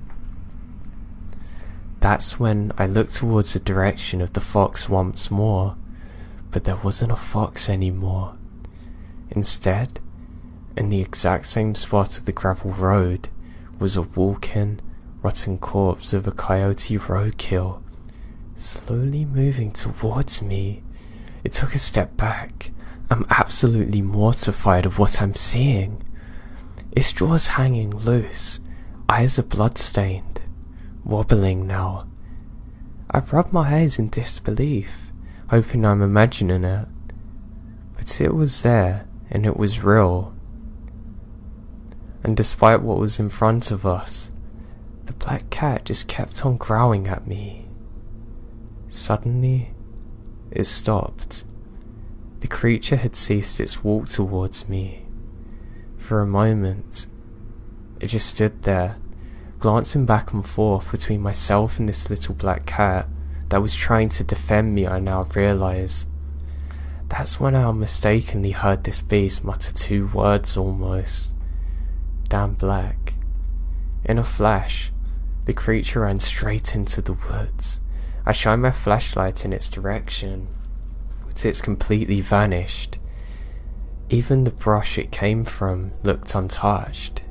That's when I looked towards the direction of the fox once more, but there wasn't a fox anymore. Instead, in the exact same spot of the gravel road, was a walking, rotten corpse of a coyote roadkill, slowly moving towards me. It took a step back. I'm absolutely mortified of what I'm seeing. Its jaws hanging loose, eyes are blood-stained, wobbling now. I rub my eyes in disbelief, hoping I'm imagining it. But it was there, and it was real. And despite what was in front of us, the black cat just kept on growling at me. Suddenly, it stopped. The creature had ceased its walk towards me. For a moment, it just stood there, glancing back and forth between myself and this little black cat that was trying to defend me, I now realise. That's when I mistakenly heard this beast mutter two words almost. Damn black. In a flash, the creature ran straight into the woods. I shined my flashlight in its direction, but it's completely vanished. Even the brush it came from looked untouched.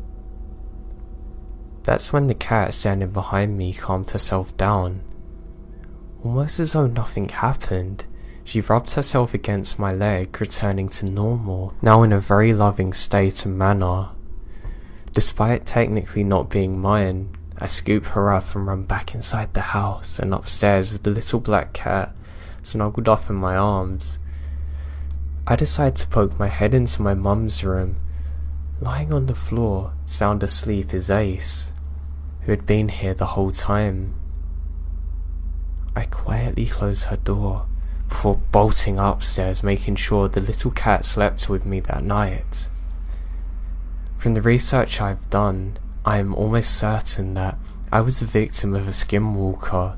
That's when the cat standing behind me calmed herself down. Almost as though nothing happened, she rubbed herself against my leg, returning to normal, now in a very loving state and manner. Despite technically not being mine, I scoop her up and run back inside the house and upstairs with the little black cat snuggled up in my arms. I decide to poke my head into my mum's room. Lying on the floor, sound asleep, is Ace, who had been here the whole time. I quietly close her door before bolting upstairs, making sure the little cat slept with me that night. From the research I've done, I am almost certain that I was a victim of a skinwalker.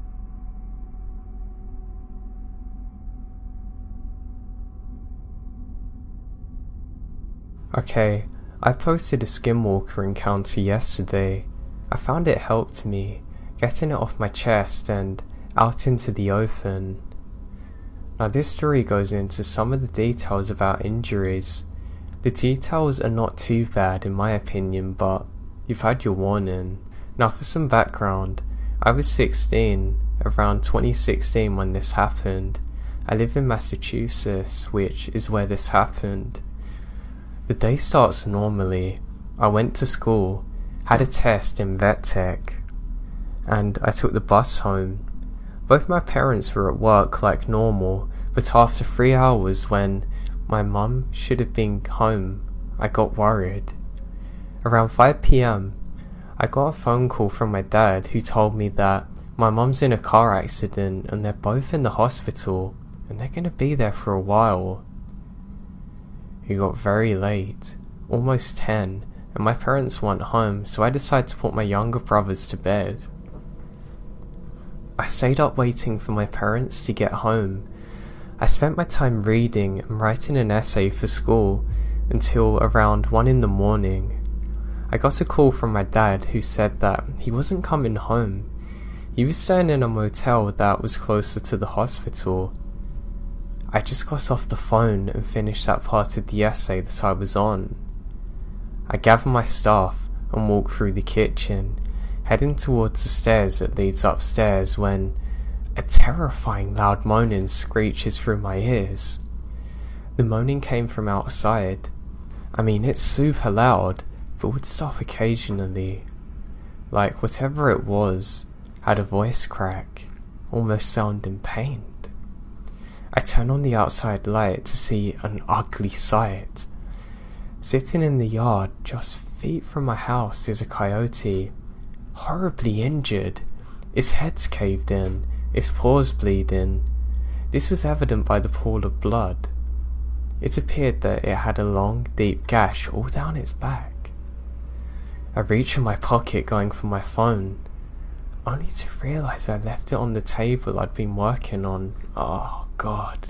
Okay, I posted a skinwalker encounter yesterday. I found it helped me, getting it off my chest and out into the open. Now this story goes into some of the details about injuries. The details are not too bad in my opinion, but you've had your warning. Now for some background, I was 16, around 2016 when this happened. I live in Massachusetts, which is where this happened. The day starts normally. I went to school, had a test in vet tech, and I took the bus home. Both my parents were at work like normal, but after 3 hours when my mum should have been home, I got worried. Around 5 PM, I got a phone call from my dad who told me that my mum's in a car accident and they're both in the hospital and they're gonna be there for a while. It got very late, almost 10, and my parents weren't home, so I decided to put my younger brothers to bed. I stayed up waiting for my parents to get home. I spent my time reading and writing an essay for school until around 1 in the morning. I got a call from my dad who said that he wasn't coming home. He was staying in a motel that was closer to the hospital. I just got off the phone and finished that part of the essay that I was on. I gathered my stuff and walked through the kitchen, heading towards the stairs that leads upstairs when a terrifying loud moaning screeches through my ears. The moaning came from outside. I mean, it's super loud, but would stop occasionally. Like whatever it was had a voice crack, almost sounding pained. I turned on the outside light to see an ugly sight. Sitting in the yard just feet from my house is a coyote, horribly injured. Its head's caved in, its paws bleeding. This was evident by the pool of blood. It appeared that it had a long, deep gash all down its back. I reached in my pocket going for my phone, only to realise I left it on the table I'd been working on. Oh God.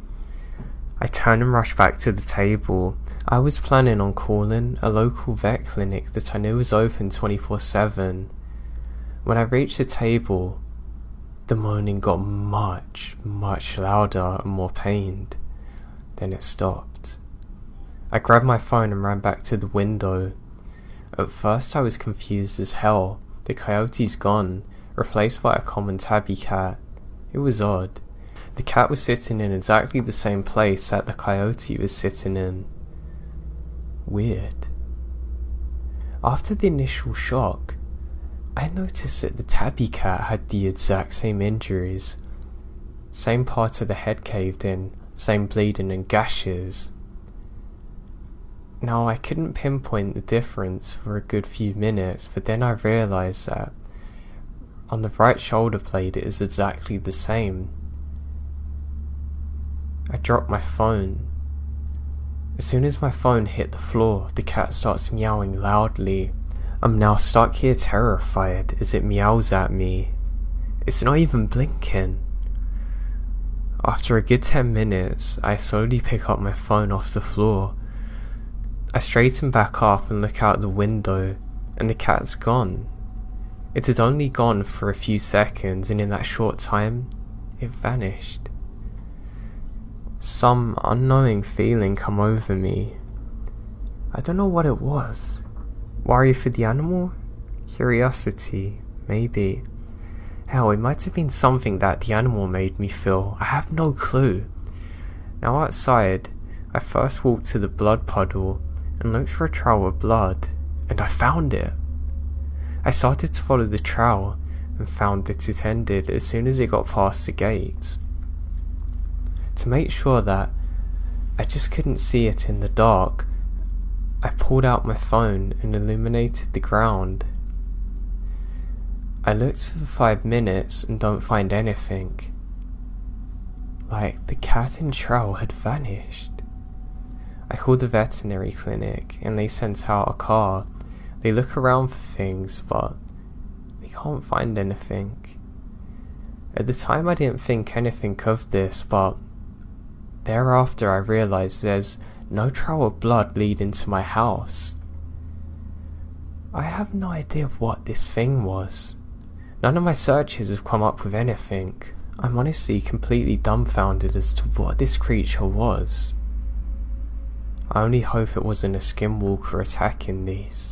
I turned and rushed back to the table. I was planning on calling a local vet clinic that I knew was open 24/7. When I reached the table, the moaning got much louder and more pained. Then it stopped. I grabbed my phone and ran back to the window. At first I was confused as hell. The coyote's gone, replaced by a common tabby cat. It was odd. The cat was sitting in exactly the same place that the coyote was sitting in. Weird. After the initial shock, I noticed that the tabby cat had the exact same injuries. Same part of the head caved in, same bleeding and gashes. Now I couldn't pinpoint the difference for a good few minutes, but then I realised that on the right shoulder blade it is exactly the same. I dropped my phone. As soon as my phone hit the floor, the cat starts meowing loudly. I'm now stuck here terrified as it meows at me. It's not even blinking. After a good 10 minutes, I slowly pick up my phone off the floor. I straighten back up and look out the window, and the cat's gone. It had only gone for a few seconds, and in that short time, it vanished. Some unknowing feeling come over me. I don't know what it was. Worry for the animal? Curiosity? Maybe. Hell, it might have been something that the animal made me feel. I have no clue. Now outside, I first walked to the blood puddle and looked for a trail of blood, and I found it. I started to follow the trail and found that it ended as soon as it got past the gates. To make sure that I just couldn't see it in the dark, I pulled out my phone and illuminated the ground. I looked for 5 minutes and don't find anything. Like the cat and trail had vanished. I called the veterinary clinic and they sent out a car. They look around for things, but they can't find anything. At the time I didn't think anything of this, but thereafter I realised there's no trail of blood leading to my house. I have no idea what this thing was. None of my searches have come up with anything. I'm honestly completely dumbfounded as to what this creature was. I only hope it wasn't a skinwalker attacking these.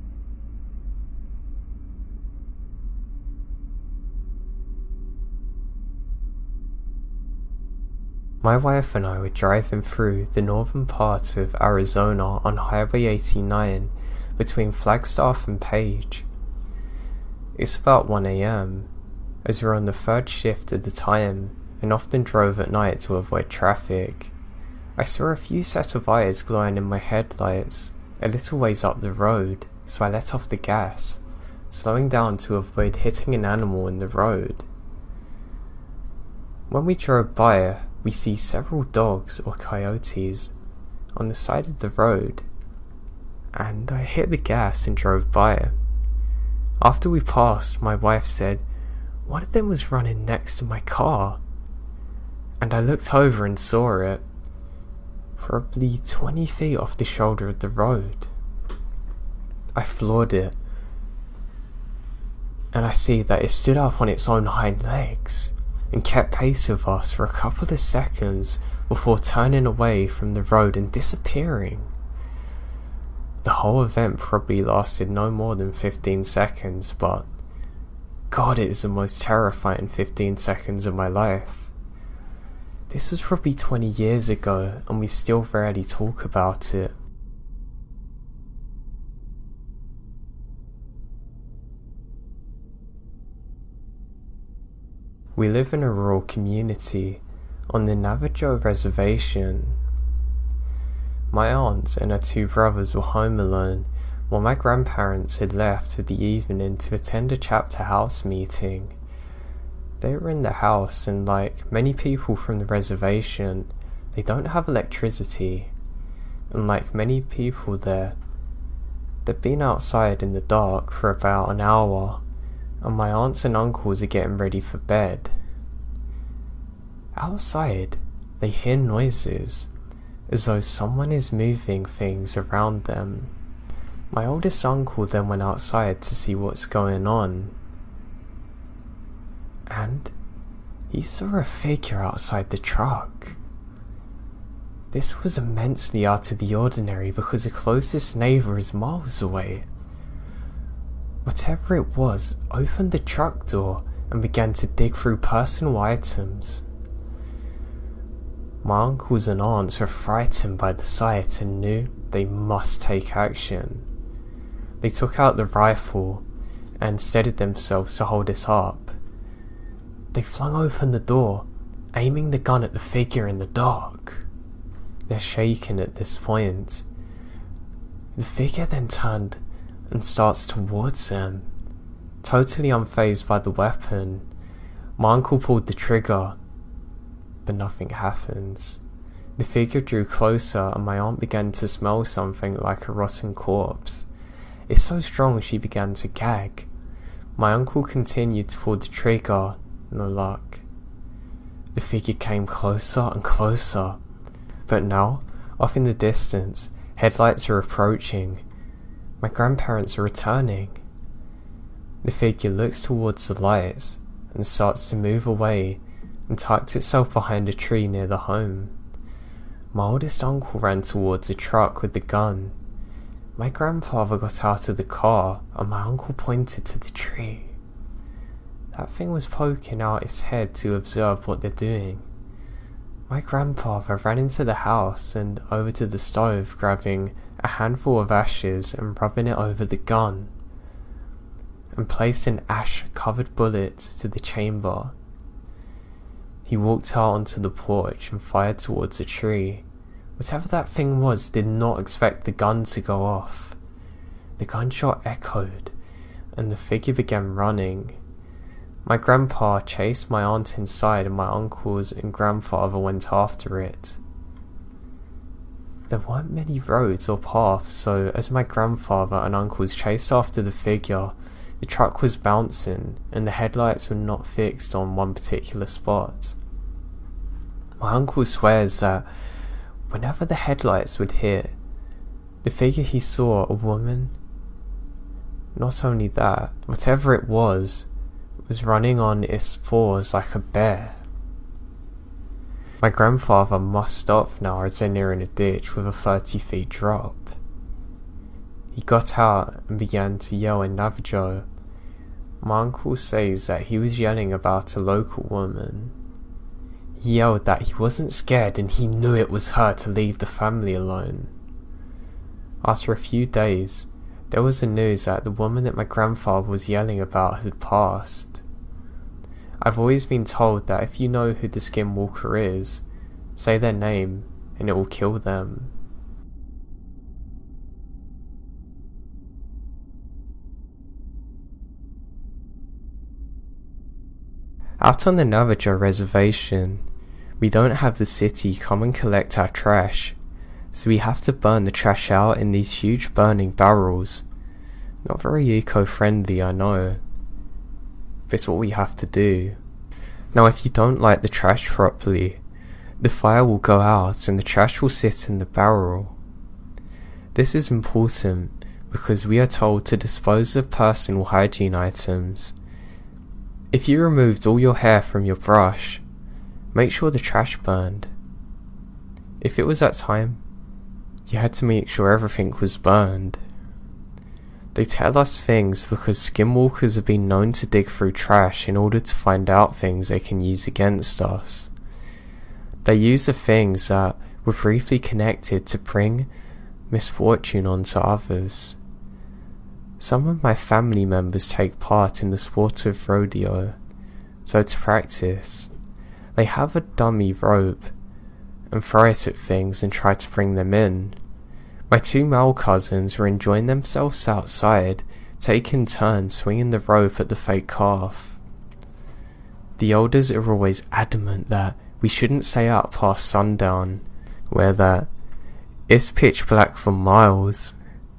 My wife and I were driving through the northern part of Arizona on Highway 89 between Flagstaff and Page. It's about 1 AM, as we're on the third shift at the time and often drove at night to avoid traffic. I saw a few set of eyes glowing in my headlights a little ways up the road, so I let off the gas, slowing down to avoid hitting an animal in the road. When we drove by, we see several dogs or coyotes on the side of the road, and I hit the gas and drove by. After we passed, my wife said, "One of them was running next to my car," and I looked over and saw it, probably 20 feet off the shoulder of the road. I floored it. and I see that it stood up on its own hind legs and kept pace with us for a couple of seconds before turning away from the road and disappearing. The whole event probably lasted no more than 15 seconds, but God, it is the most terrifying 15 seconds of my life. This was probably 20 years ago, and we still rarely talk about it. We live in a rural community on the Navajo reservation. My aunt and her two brothers were home alone while my grandparents had left for the evening to attend a chapter house meeting. They were in the house, and like many people from the reservation, they don't have electricity. And like many people there, they've been outside in the dark for about an hour, and my aunts and uncles are getting ready for bed. Outside, they hear noises, as though someone is moving things around them. My oldest uncle then went outside to see what's going on, and he saw a figure outside the truck. This was immensely out of the ordinary because the closest neighbour is miles away. Whatever it was opened the truck door and began to dig through personal items. My uncles and aunts were frightened by the sight and knew they must take action. They took out the rifle and steadied themselves to hold it up. They flung open the door, aiming the gun at the figure in the dark. They're shaken at this point. The figure then turned and starts towards them, totally unfazed by the weapon. My uncle pulled the trigger, but nothing happens. The figure drew closer and my aunt began to smell something like a rotten corpse. It's so strong she began to gag. My uncle continued to pull the trigger, no luck. The figure came closer and closer, but now, off in the distance, headlights are approaching. My grandparents are returning. The figure looks towards the lights and starts to move away and tucks itself behind a tree near the home. My oldest uncle ran towards the truck with the gun. My grandfather got out of the car and my uncle pointed to the tree. That thing was poking out its head to observe what they're doing. My grandfather ran into the house and over to the stove, grabbing a handful of ashes and rubbing it over the gun, and placed an ash-covered bullet to the chamber. He walked out onto the porch and fired towards the tree. Whatever that thing was did not expect the gun to go off. The gunshot echoed, and the figure began running. My grandpa chased my aunt inside, and my uncles and grandfather went after it. There weren't many roads or paths, so as my grandfather and uncles chased after the figure, the truck was bouncing and the headlights were not fixed on one particular spot. My uncle swears that whenever the headlights would hit, the figure he saw a woman. Not only that, whatever it was running on its fours like a bear. My grandfather must stop now as they're nearing a ditch with a 30-feet drop. He got out and began to yell in Navajo. My uncle says that he was yelling about a local woman. He yelled that he wasn't scared and he knew it was her to leave the family alone. After a few days, there was the news that the woman that my grandfather was yelling about had passed. I've always been told that if you know who the skinwalker is, say their name and it will kill them. Out on the Navajo reservation, we don't have the city come and collect our trash, so we have to burn the trash out in these huge burning barrels. Not very eco-friendly, I know, but it's what we have to do. Now if you don't light the trash properly, the fire will go out and the trash will sit in the barrel. This is important because we are told to dispose of personal hygiene items If you removed all your hair from your brush, make sure the trash burned. If it was that time, you had to make sure everything was burned. They tell us things because skinwalkers have been known to dig through trash in order to find out things they can use against us. They use the things that were briefly connected to bring misfortune onto others. Some of my family members take part in the sport of rodeo, so to practice, they have a dummy rope and throw it at things and try to bring them in. My two male cousins were enjoying themselves outside, taking turns swinging the rope at the fake calf. The elders are always adamant that we shouldn't stay up past sundown, where that it's pitch black for miles.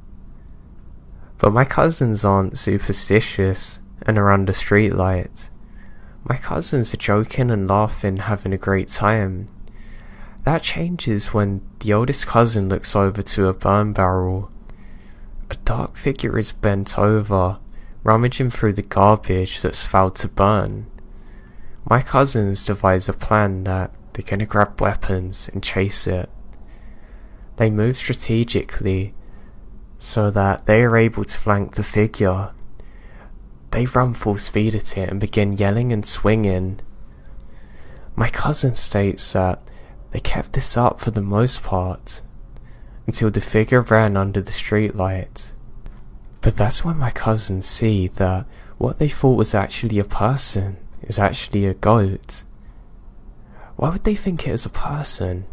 But my cousins aren't superstitious and are under streetlight. My cousins are joking and laughing, having a great time. That changes when the oldest cousin looks over to a burn barrel. A dark figure is bent over, rummaging through the garbage that's failed to burn. My cousins devise a plan that they're gonna grab weapons and chase it. They move strategically so that they are able to flank the figure. They run full speed at it and begin yelling and swinging. My cousin states that they kept this up for the most part, until the figure ran under the streetlight. But that's when my cousins see that what they thought was actually a person is actually a goat. Why would they think it is a person?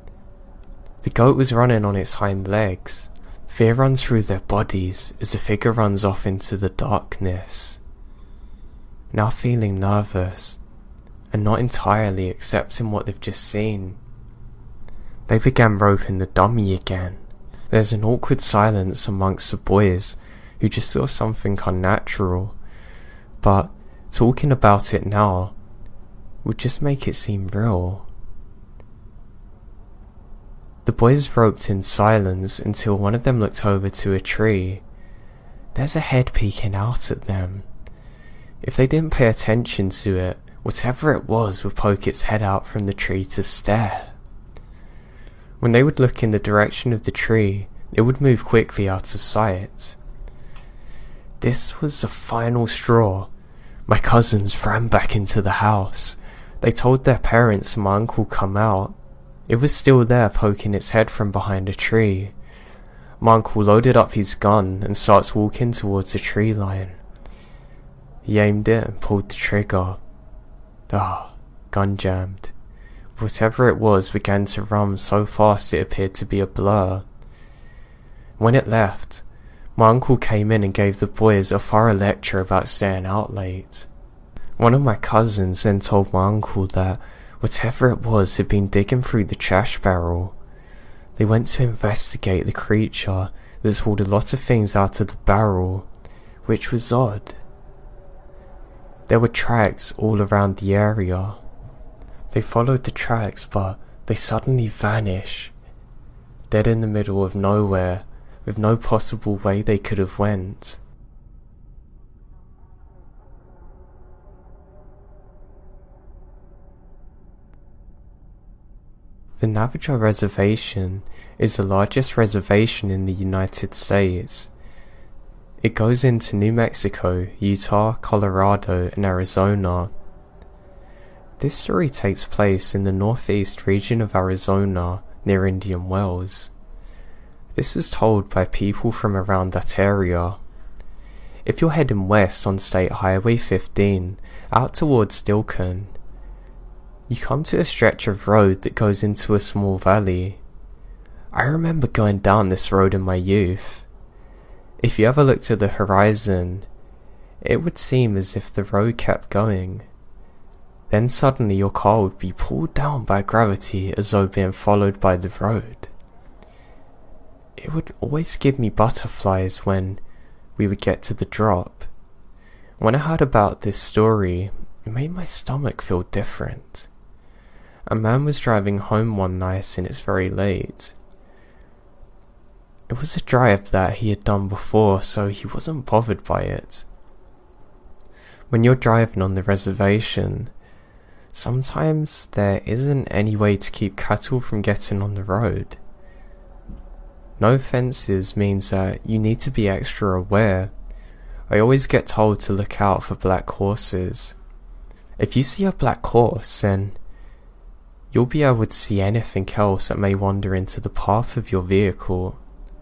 The goat was running on its hind legs. Fear runs through their bodies as the figure runs off into the darkness. Now feeling nervous, and not entirely accepting what they've just seen, they began roping the dummy again. There's an awkward silence amongst the boys who just saw something unnatural, but talking about it now would just make it seem real. The boys roped in silence until one of them looked over to a tree. There's a head peeking out at them. If they didn't pay attention to it, whatever it was would poke its head out from the tree to stare. When they would look in the direction of the tree, it would move quickly out of sight. This was the final straw. My cousins ran back into the house. They told their parents my uncle come out. It was still there, poking its head from behind a tree. My uncle loaded up his gun and starts walking towards the tree line. He aimed it and pulled the trigger. Gun jammed. Whatever it was began to run so fast it appeared to be a blur. When it left, my uncle came in and gave the boys a thorough lecture about staying out late. One of my cousins then told my uncle that whatever it was had been digging through the trash barrel. They went to investigate the creature that's hauled a lot of things out of the barrel, which was odd. There were tracks all around the area. They followed the tracks, but they suddenly vanish, dead in the middle of nowhere, with no possible way they could have went. The Navajo Reservation is the largest reservation in the United States. It goes into New Mexico, Utah, Colorado, and Arizona. This story takes place in the northeast region of Arizona, near Indian Wells. This was told by people from around that area. If you're heading west on State Highway 15, out towards Dilton, you come to a stretch of road that goes into a small valley. I remember going down this road in my youth. If you ever looked at the horizon, it would seem as if the road kept going. Then suddenly your car would be pulled down by gravity as though being followed by the road. It would always give me butterflies when we would get to the drop. When I heard about this story, it made my stomach feel different. A man was driving home one night and it's very late. It was a drive that he had done before, so he wasn't bothered by it. When you're driving on the reservation, sometimes there isn't any way to keep cattle from getting on the road. No fences means that you need to be extra aware. I always get told to look out for black horses. If you see a black horse, then you'll be able to see anything else that may wander into the path of your vehicle.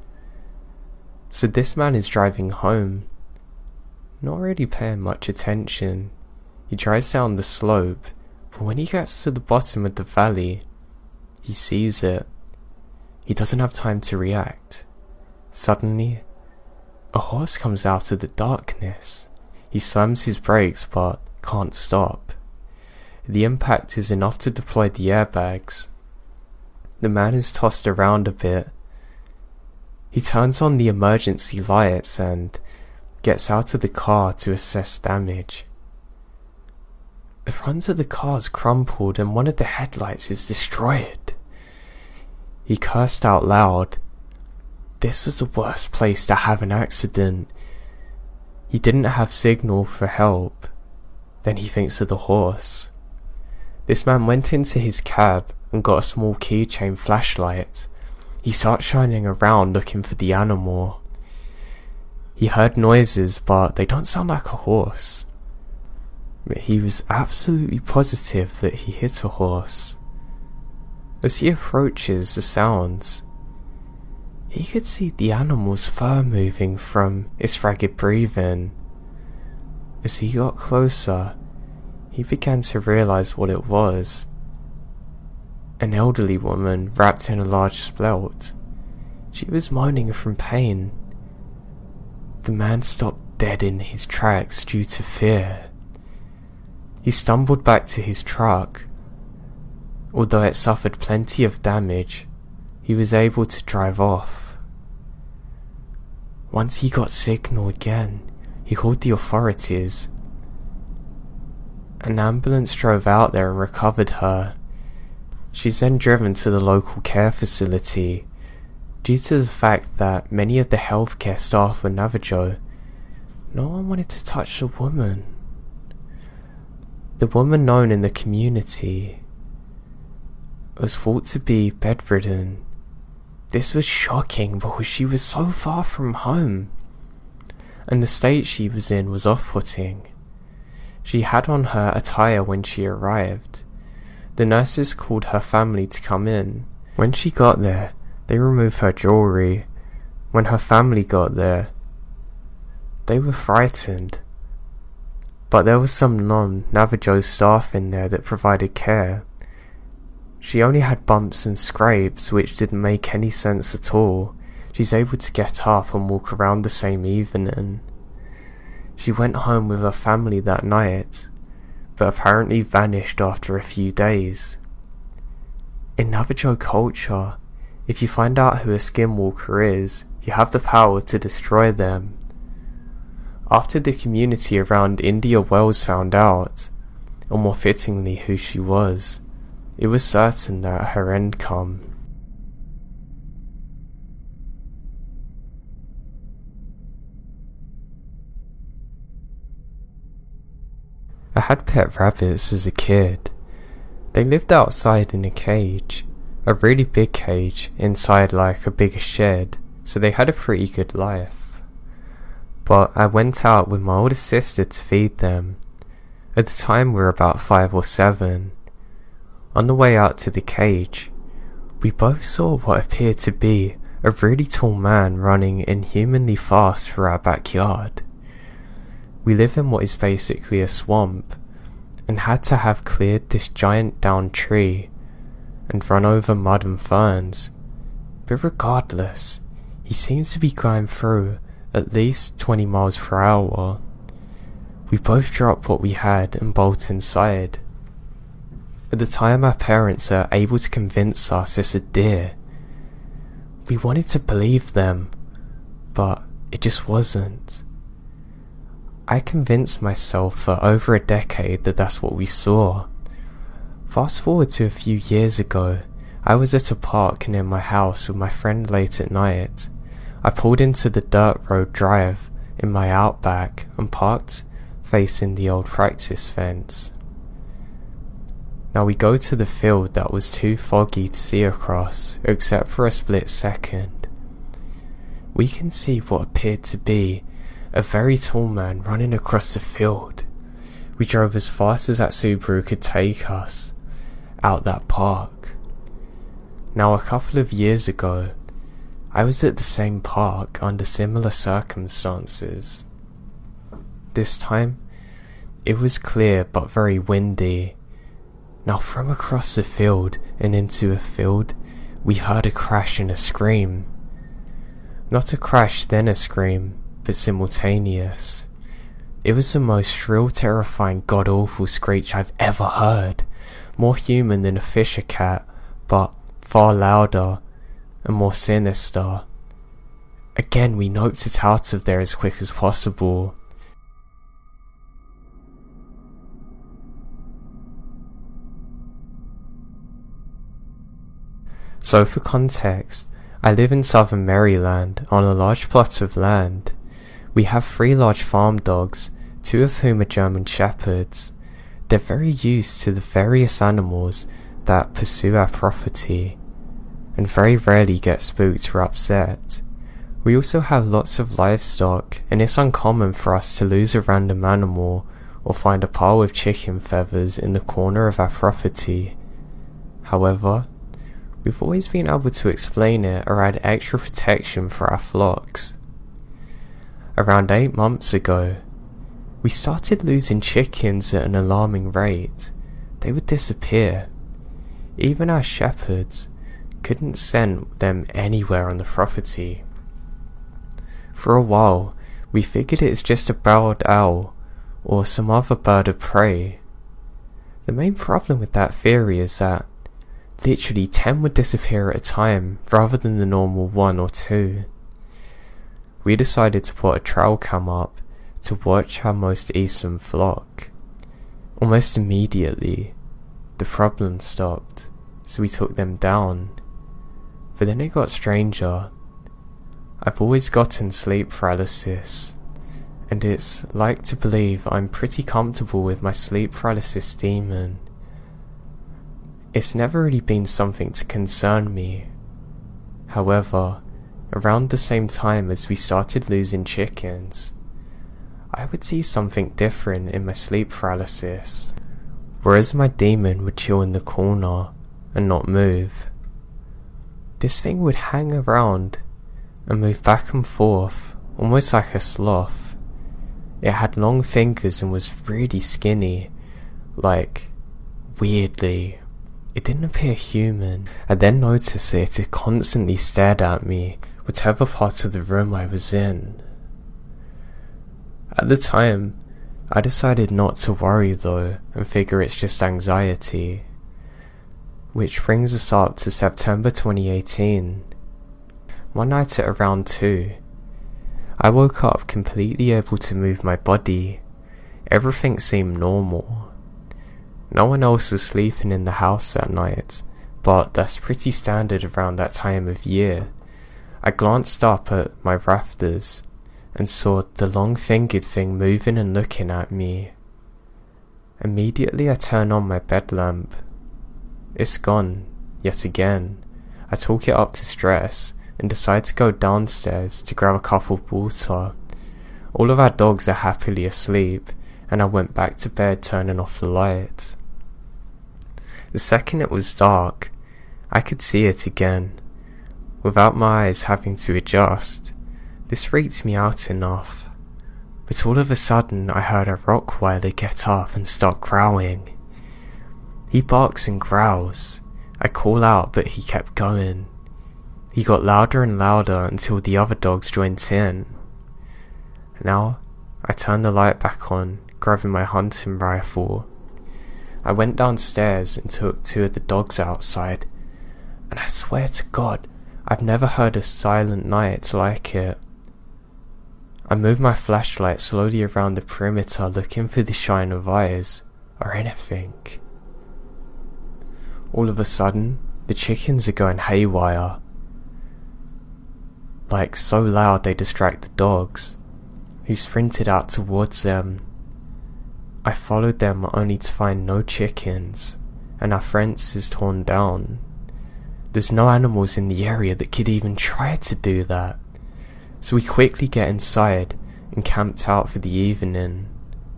So this man is driving home, not really paying much attention. He drives down the slope, but when he gets to the bottom of the valley, he sees it. He doesn't have time to react. Suddenly, a horse comes out of the darkness. He slams his brakes but can't stop. The impact is enough to deploy the airbags. The man is tossed around a bit. He turns on the emergency lights and gets out of the car to assess damage. The front of the car is crumpled and one of the headlights is destroyed. He cursed out loud. This was the worst place to have an accident. He didn't have signal for help. Then he thinks of the horse. This man went into his cab and got a small keychain flashlight. He starts shining around looking for the animal. He heard noises, but they don't sound like a horse. But he was absolutely positive that he hit a horse. As he approaches the sounds, he could see the animal's fur moving from its ragged breathing. As he got closer, he began to realize what it was. An elderly woman wrapped in a large spelt. She was moaning from pain. The man stopped dead in his tracks due to fear. He stumbled back to his truck. Although it suffered plenty of damage, he was able to drive off. Once he got signal again, he called the authorities. An ambulance drove out there and recovered her. She's then driven to the local care facility. Due to the fact that many of the healthcare staff were Navajo, no one wanted to touch the woman. The woman known in the community was thought to be bedridden. This was shocking because she was so far from home, and the state she was in was off-putting. She had on her attire when she arrived. The nurses called her family to come in. When she got there, they removed her jewelry. When her family got there, they were frightened. But there was some non-Navajo staff in there that provided care. She only had bumps and scrapes, which didn't make any sense at all. She's able to get up and walk around the same evening. She went home with her family that night, but apparently vanished after a few days. In Navajo culture, if you find out who a skinwalker is, you have the power to destroy them. After the community around India Wells found out, or more fittingly who she was, it was certain that her end come. I had pet rabbits as a kid. They lived outside in a cage, a really big cage inside like a bigger shed, so they had a pretty good life. But I went out with my older sister to feed them. At the time we were about 5 or 7. On the way out to the cage, we both saw what appeared to be a really tall man running inhumanly fast through our backyard. We live in what is basically a swamp, and had to have cleared this giant downed tree and run over mud and ferns. But regardless, he seems to be going through at least 20 miles per hour. We both dropped what we had and bolt inside. At the time our parents are able to convince us it's a deer. We wanted to believe them, but it just wasn't. I convinced myself for over a decade that that's what we saw. Fast forward to a few years ago, I was at a park near my house with my friend late at night. I pulled into the dirt road drive in my Outback and parked facing the old practice fence. Now we go to the field that was too foggy to see across, except for a split second. We can see what appeared to be a very tall man running across the field. We drove as fast as that Subaru could take us out that park. Now a couple of years ago, I was at the same park under similar circumstances. This time, it was clear but very windy. Now from across the field and into a field, we heard a crash and a scream. Not a crash then a scream, but simultaneous. It was the most shrill, terrifying, god-awful screech I've ever heard. More human than a fisher cat, but far louder and more sinister. Again, we noped it out of there as quick as possible. So for context, I live in southern Maryland on a large plot of land. We have 3 large farm dogs, 2 of whom are German Shepherds. They're very used to the various animals that pursue our property, and very rarely get spooked or upset. We also have lots of livestock, and it's uncommon for us to lose a random animal or find a pile of chicken feathers in the corner of our property. However, we've always been able to explain it or add extra protection for our flocks. Around 8 months ago, we started losing chickens at an alarming rate. They would disappear. Even our shepherds couldn't send them anywhere on the property. For a while, we figured it's just a barred owl or some other bird of prey. The main problem with that theory is that literally 10 would disappear at a time rather than the normal 1 or 2. We decided to put a trail cam up to watch our most eastern flock. Almost immediately, the problem stopped, so we took them down. But then it got stranger. I've always gotten sleep paralysis, and it's like to believe I'm pretty comfortable with my sleep paralysis demon. It's never really been something to concern me. However, around the same time as we started losing chickens, I would see something different in my sleep paralysis. Whereas my demon would chill in the corner and not move, this thing would hang around and move back and forth, almost like a sloth. It had long fingers and was really skinny, like, weirdly. It didn't appear human. I then noticed it constantly stared at me, whatever part of the room I was in. At the time, I decided not to worry though, and figure it's just anxiety. Which brings us up to September 2018. One night at around 2, I woke up completely able to move my body. Everything seemed normal. No one else was sleeping in the house that night, but that's pretty standard around that time of year. I glanced up at my rafters and saw the long-fingered thing moving and looking at me. Immediately I turn on my bed lamp. It's gone, yet again. I talk it up to stress and decide to go downstairs to grab a cup of water. All of our dogs are happily asleep, and I went back to bed turning off the light. The second it was dark, I could see it again, without my eyes having to adjust. This freaked me out enough. But all of a sudden I heard a Rottweiler get up and start growling. He barks and growls. I call out, but he kept going. He got louder and louder until the other dogs joined in. Now, I turned the light back on, grabbing my hunting rifle. I went downstairs and took 2 of the dogs outside, and I swear to God, I've never heard a silent night like it. I moved my flashlight slowly around the perimeter looking for the shine of eyes, or anything. All of a sudden, the chickens are going haywire. Like so loud they distract the dogs, who sprinted out towards them. I followed them only to find no chickens, and our fence is torn down. There's no animals in the area that could even try to do that, so we quickly get inside and camped out for the evening.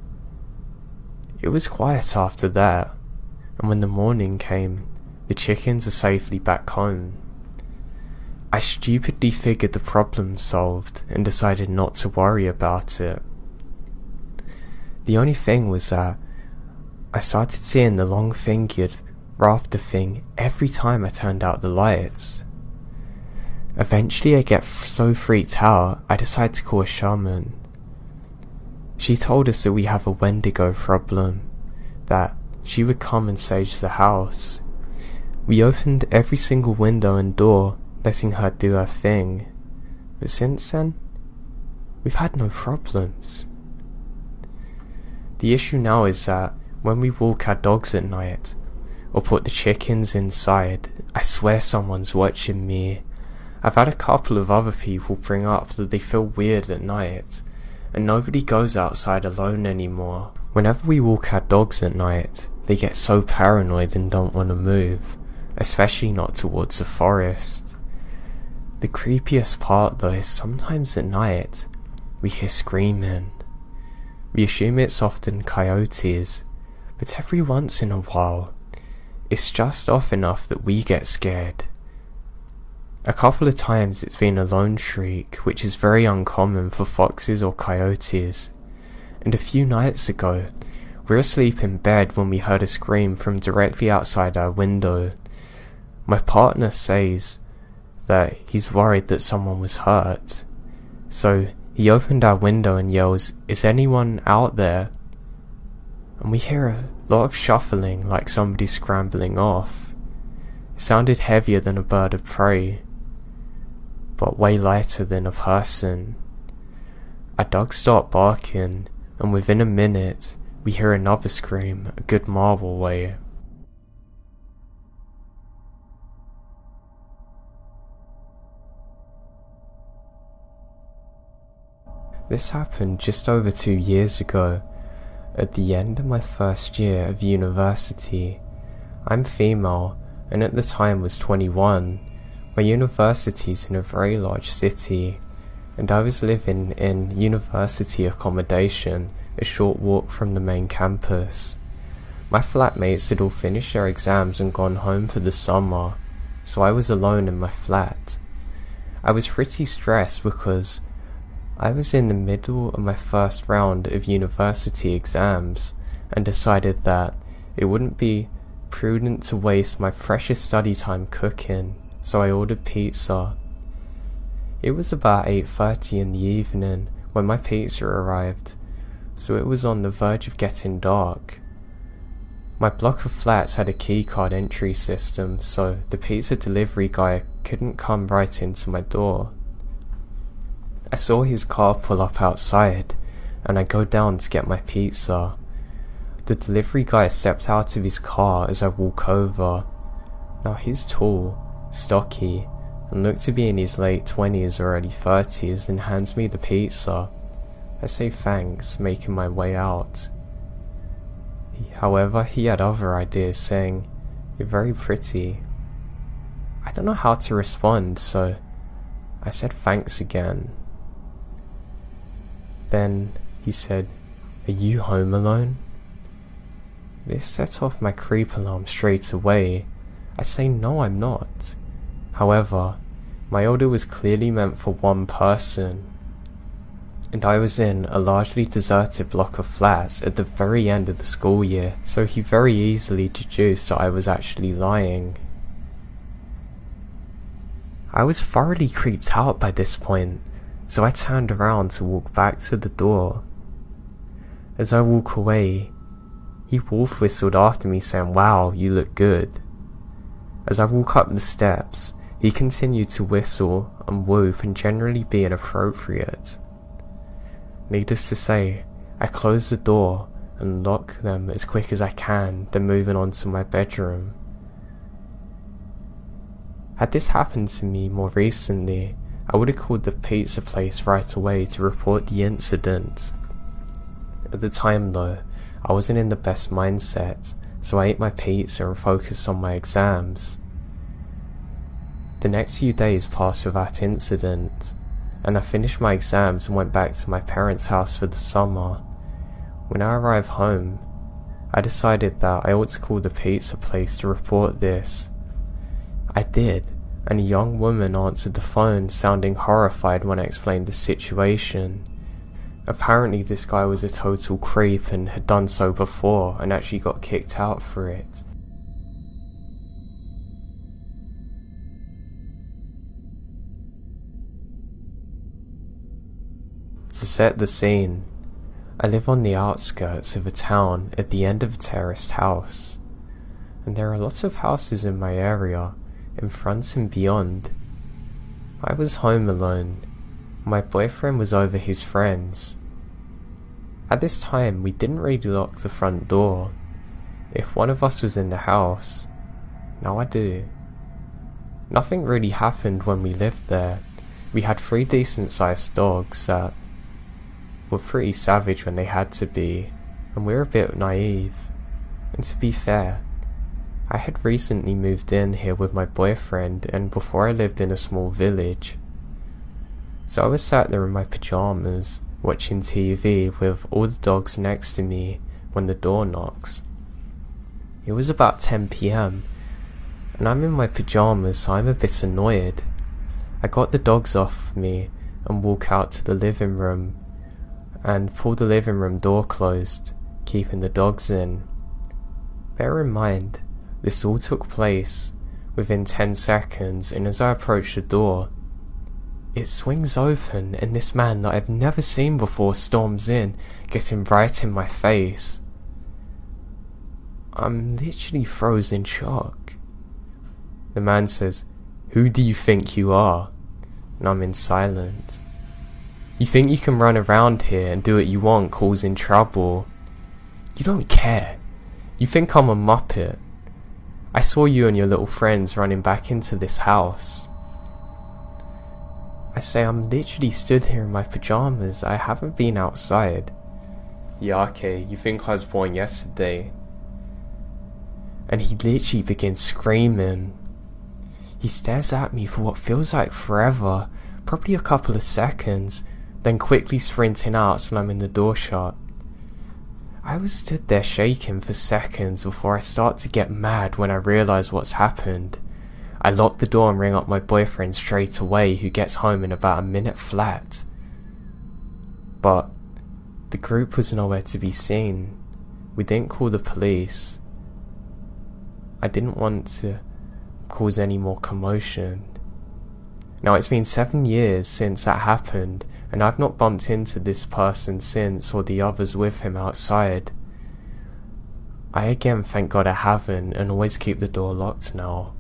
It was quiet after that, and when the morning came, the chickens are safely back home. I stupidly figured the problem solved and decided not to worry about it. The only thing was that I started seeing the long-fingered rafter thing every time I turned out the lights. Eventually I get so freaked out, I decide to call a shaman. She told us that we have a Wendigo problem, that she would come and sage the house. We opened every single window and door, letting her do her thing, but since then, we've had no problems. The issue now is that when we walk our dogs at night, or put the chickens inside, I swear someone's watching me. I've had a couple of other people bring up that they feel weird at night, and nobody goes outside alone anymore. Whenever we walk our dogs at night, they get so paranoid and don't want to move, especially not towards the forest. The creepiest part though is sometimes at night, we hear screaming. We assume it's often coyotes, but every once in a while, it's just off enough that we get scared. A couple of times it's been a lone shriek, which is very uncommon for foxes or coyotes, and a few nights ago, we were asleep in bed when we heard a scream from directly outside our window. My partner says that he's worried that someone was hurt, so he opened our window and yells, "Is anyone out there?" And we hear a lot of shuffling, like somebody scrambling off. It sounded heavier than a bird of prey, but way lighter than a person. Our dog stopped barking, and within a minute, we hear another scream a good mile away. This happened just over 2 years ago, at the end of my first year of university. I'm female, and at the time was 21. My university's in a very large city, and I was living in university accommodation, a short walk from the main campus. My flatmates had all finished their exams and gone home for the summer, so I was alone in my flat. I was pretty stressed because I was in the middle of my first round of university exams and decided that it wouldn't be prudent to waste my precious study time cooking, so I ordered pizza. It was about 8:30 in the evening when my pizza arrived, so it was on the verge of getting dark. My block of flats had a keycard entry system, so the pizza delivery guy couldn't come right into my door. I saw his car pull up outside, and I go down to get my pizza. The delivery guy stepped out of his car as I walk over. Now he's tall, stocky, and looked to be in his late 20s or early 30s, and hands me the pizza. I say thanks, making my way out. However, he had other ideas, saying, "You're very pretty." I don't know how to respond, so I said thanks again. Then he said, "Are you home alone?" This set off my creep alarm straight away. I say no, I'm not. However, my order was clearly meant for one person, and I was in a largely deserted block of flats at the very end of the school year, so he very easily deduced that I was actually lying. I was thoroughly creeped out by this point, so I turned around to walk back to the door. As I walk away, he wolf whistled after me saying, "Wow, you look good." As I walk up the steps, he continued to whistle and whoop and generally be inappropriate. Needless to say, I close the door and lock them as quick as I can, then moving on to my bedroom. Had this happened to me more recently, I would have called the pizza place right away to report the incident. At the time though, I wasn't in the best mindset, so I ate my pizza and focused on my exams. The next few days passed without incident, and I finished my exams and went back to my parents' house for the summer. When I arrived home, I decided that I ought to call the pizza place to report this. I did, and a young woman answered the phone, sounding horrified when I explained the situation. Apparently this guy was a total creep and had done so before and actually got kicked out for it. To set the scene, I live on the outskirts of a town at the end of a terraced house, and there are lots of houses in my area, in front and beyond. I was home alone. My boyfriend was over his friends. At this time, we didn't really lock the front door. If one of us was in the house, now I do. Nothing really happened when we lived there. We had 3 decent sized dogs that were pretty savage when they had to be, and we were a bit naive. And to be fair, I had recently moved in here with my boyfriend, and before I lived in a small village. So I was sat there in my pyjamas, watching TV with all the dogs next to me when the door knocks. It was about 10 PM, and I'm in my pyjamas, so I'm a bit annoyed. I got the dogs off me and walk out to the living room and pull the living room door closed, keeping the dogs in. Bear in mind, this all took place within 10 seconds, and as I approach the door, it swings open and this man that I've never seen before storms in, getting right in my face. I'm literally frozen in shock. The man says, "Who do you think you are?" And I'm in silence. "You think you can run around here and do what you want, causing trouble? You don't care. You think I'm a muppet. I saw you and your little friends running back into this house." I say, "I'm literally stood here in my pyjamas. I haven't been outside." "Yeah, okay, you think I was born yesterday." And he literally begins screaming. He stares at me for what feels like forever, probably a couple of seconds, then quickly sprinting out till I'm in the door shut. I was stood there shaking for seconds before I start to get mad when I realise what's happened. I lock the door and ring up my boyfriend straight away, who gets home in about a minute flat. But the group was nowhere to be seen. We didn't call the police. I didn't want to cause any more commotion. Now it's been 7 years since that happened, and I've not bumped into this person since, or the others with him outside. I again thank God I haven't, and always keep the door locked now.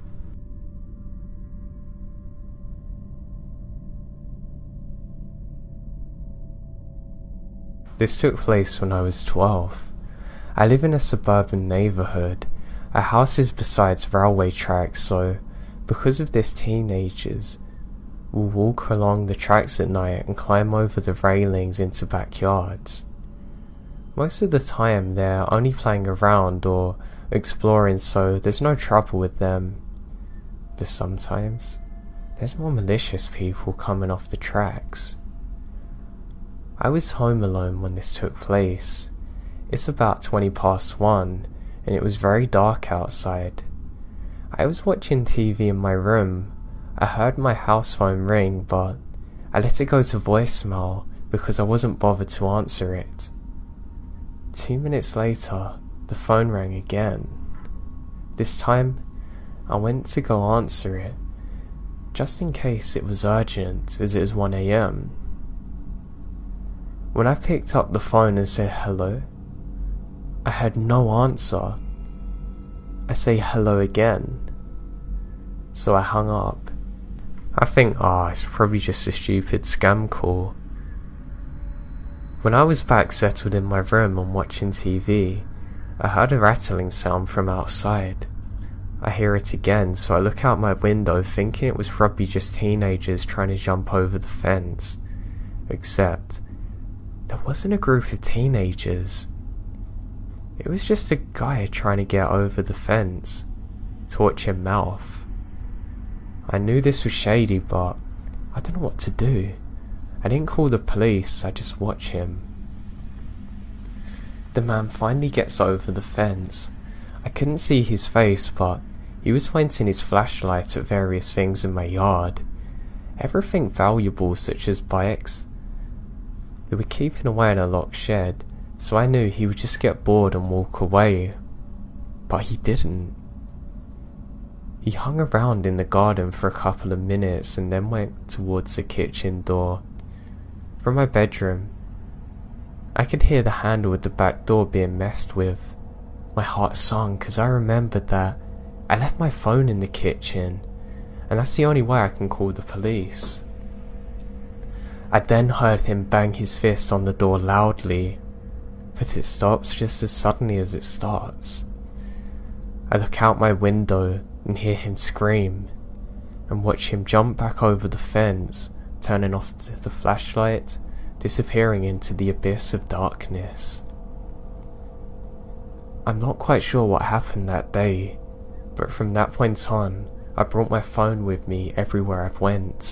This took place when I was 12. I live in a suburban neighbourhood. Our house is beside railway tracks, so because of this, teenagers will walk along the tracks at night and climb over the railings into backyards. Most of the time they're only playing around or exploring, so there's no trouble with them. But sometimes there's more malicious people coming off the tracks. I was home alone when this took place. It's about 1:20, and it was very dark outside. I was watching TV in my room. I heard my house phone ring, but I let it go to voicemail because I wasn't bothered to answer it. 2 minutes later, the phone rang again. This time, I went to go answer it, just in case it was urgent, as it was 1 AM. When I picked up the phone and said hello, I had no answer. I say hello again, so I hung up. I think, it's probably just a stupid scam call. When I was back settled in my room and watching TV, I heard a rattling sound from outside. I hear it again, so I look out my window thinking it was probably just teenagers trying to jump over the fence. Except there wasn't a group of teenagers. It was just a guy trying to get over the fence. Torture mouth. I knew this was shady, but I don't know what to do. I didn't call the police, I just watch him. The man finally gets over the fence. I couldn't see his face, but he was pointing his flashlight at various things in my yard. Everything valuable, such as bikes. They were keeping away in a locked shed, so I knew he would just get bored and walk away. But he didn't. He hung around in the garden for a couple of minutes and then went towards the kitchen door. From my bedroom, I could hear the handle of the back door being messed with. My heart sunk as I remembered that I left my phone in the kitchen, and that's the only way I can call the police. I then heard him bang his fist on the door loudly, but it stops just as suddenly as it starts. I look out my window and hear him scream, and watch him jump back over the fence, turning off the flashlight, disappearing into the abyss of darkness. I'm not quite sure what happened that day, but from that point on, I brought my phone with me everywhere I've went.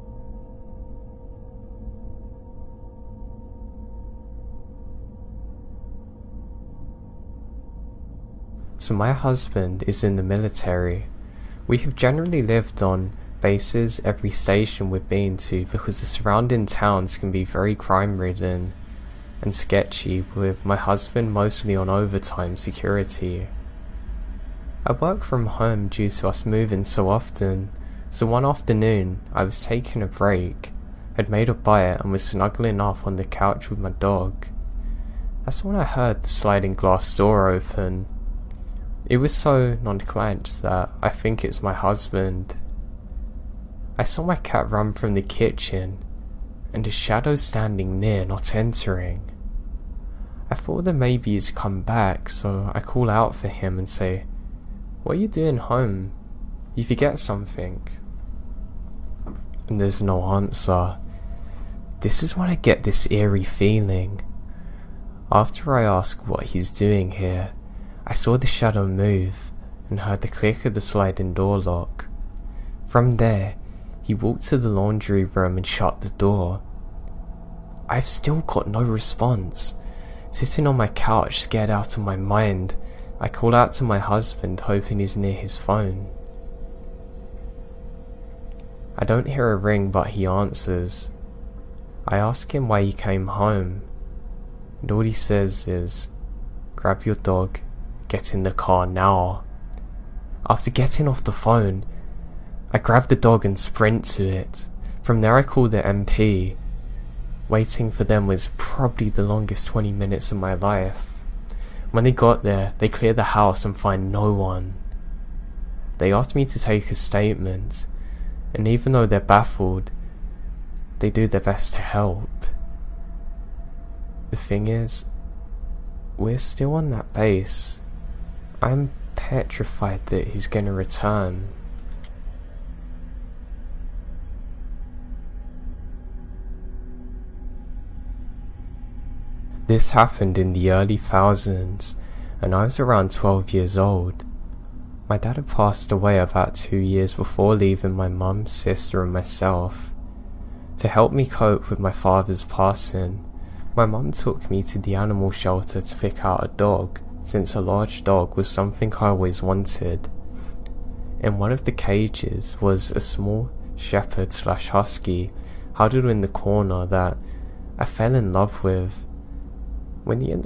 So my husband is in the military. We have generally lived on bases every station we've been to because the surrounding towns can be very crime-ridden and sketchy, with my husband mostly on overtime security. I work from home due to us moving so often, so one afternoon I was taking a break, had made a bite and was snuggling up on the couch with my dog. That's when I heard the sliding glass door open. It was so nonchalant that I think it's my husband. I saw my cat run from the kitchen, and a shadow standing near, not entering. I thought that maybe he's come back, so I call out for him and say, "What are you doing home? You forget something?" And there's no answer. This is when I get this eerie feeling. After I ask what he's doing here, I saw the shadow move and heard the click of the sliding door lock. From there, he walked to the laundry room and shut the door. I've still got no response. Sitting on my couch, scared out of my mind, I call out to my husband, hoping he's near his phone. I don't hear a ring, but he answers. I ask him why he came home, and all he says is, "Grab your dog, get in the car now." After getting off the phone, I grab the dog and sprint to it. From there I call the MP. Waiting for them was probably the longest 20 minutes of my life. When they got there, they clear the house and find no one. They asked me to take a statement, and even though they're baffled, they do their best to help. The thing is, we're still on that base. I'm petrified that he's gonna return. This happened in the early thousands, and I was around 12 years old. My dad had passed away about 2 years before, leaving my mum, sister and myself. To help me cope with my father's passing, my mum took me to the animal shelter to pick out a dog, since a large dog was something I always wanted. In one of the cages was a small shepherd/husky huddled in the corner that I fell in love with. When the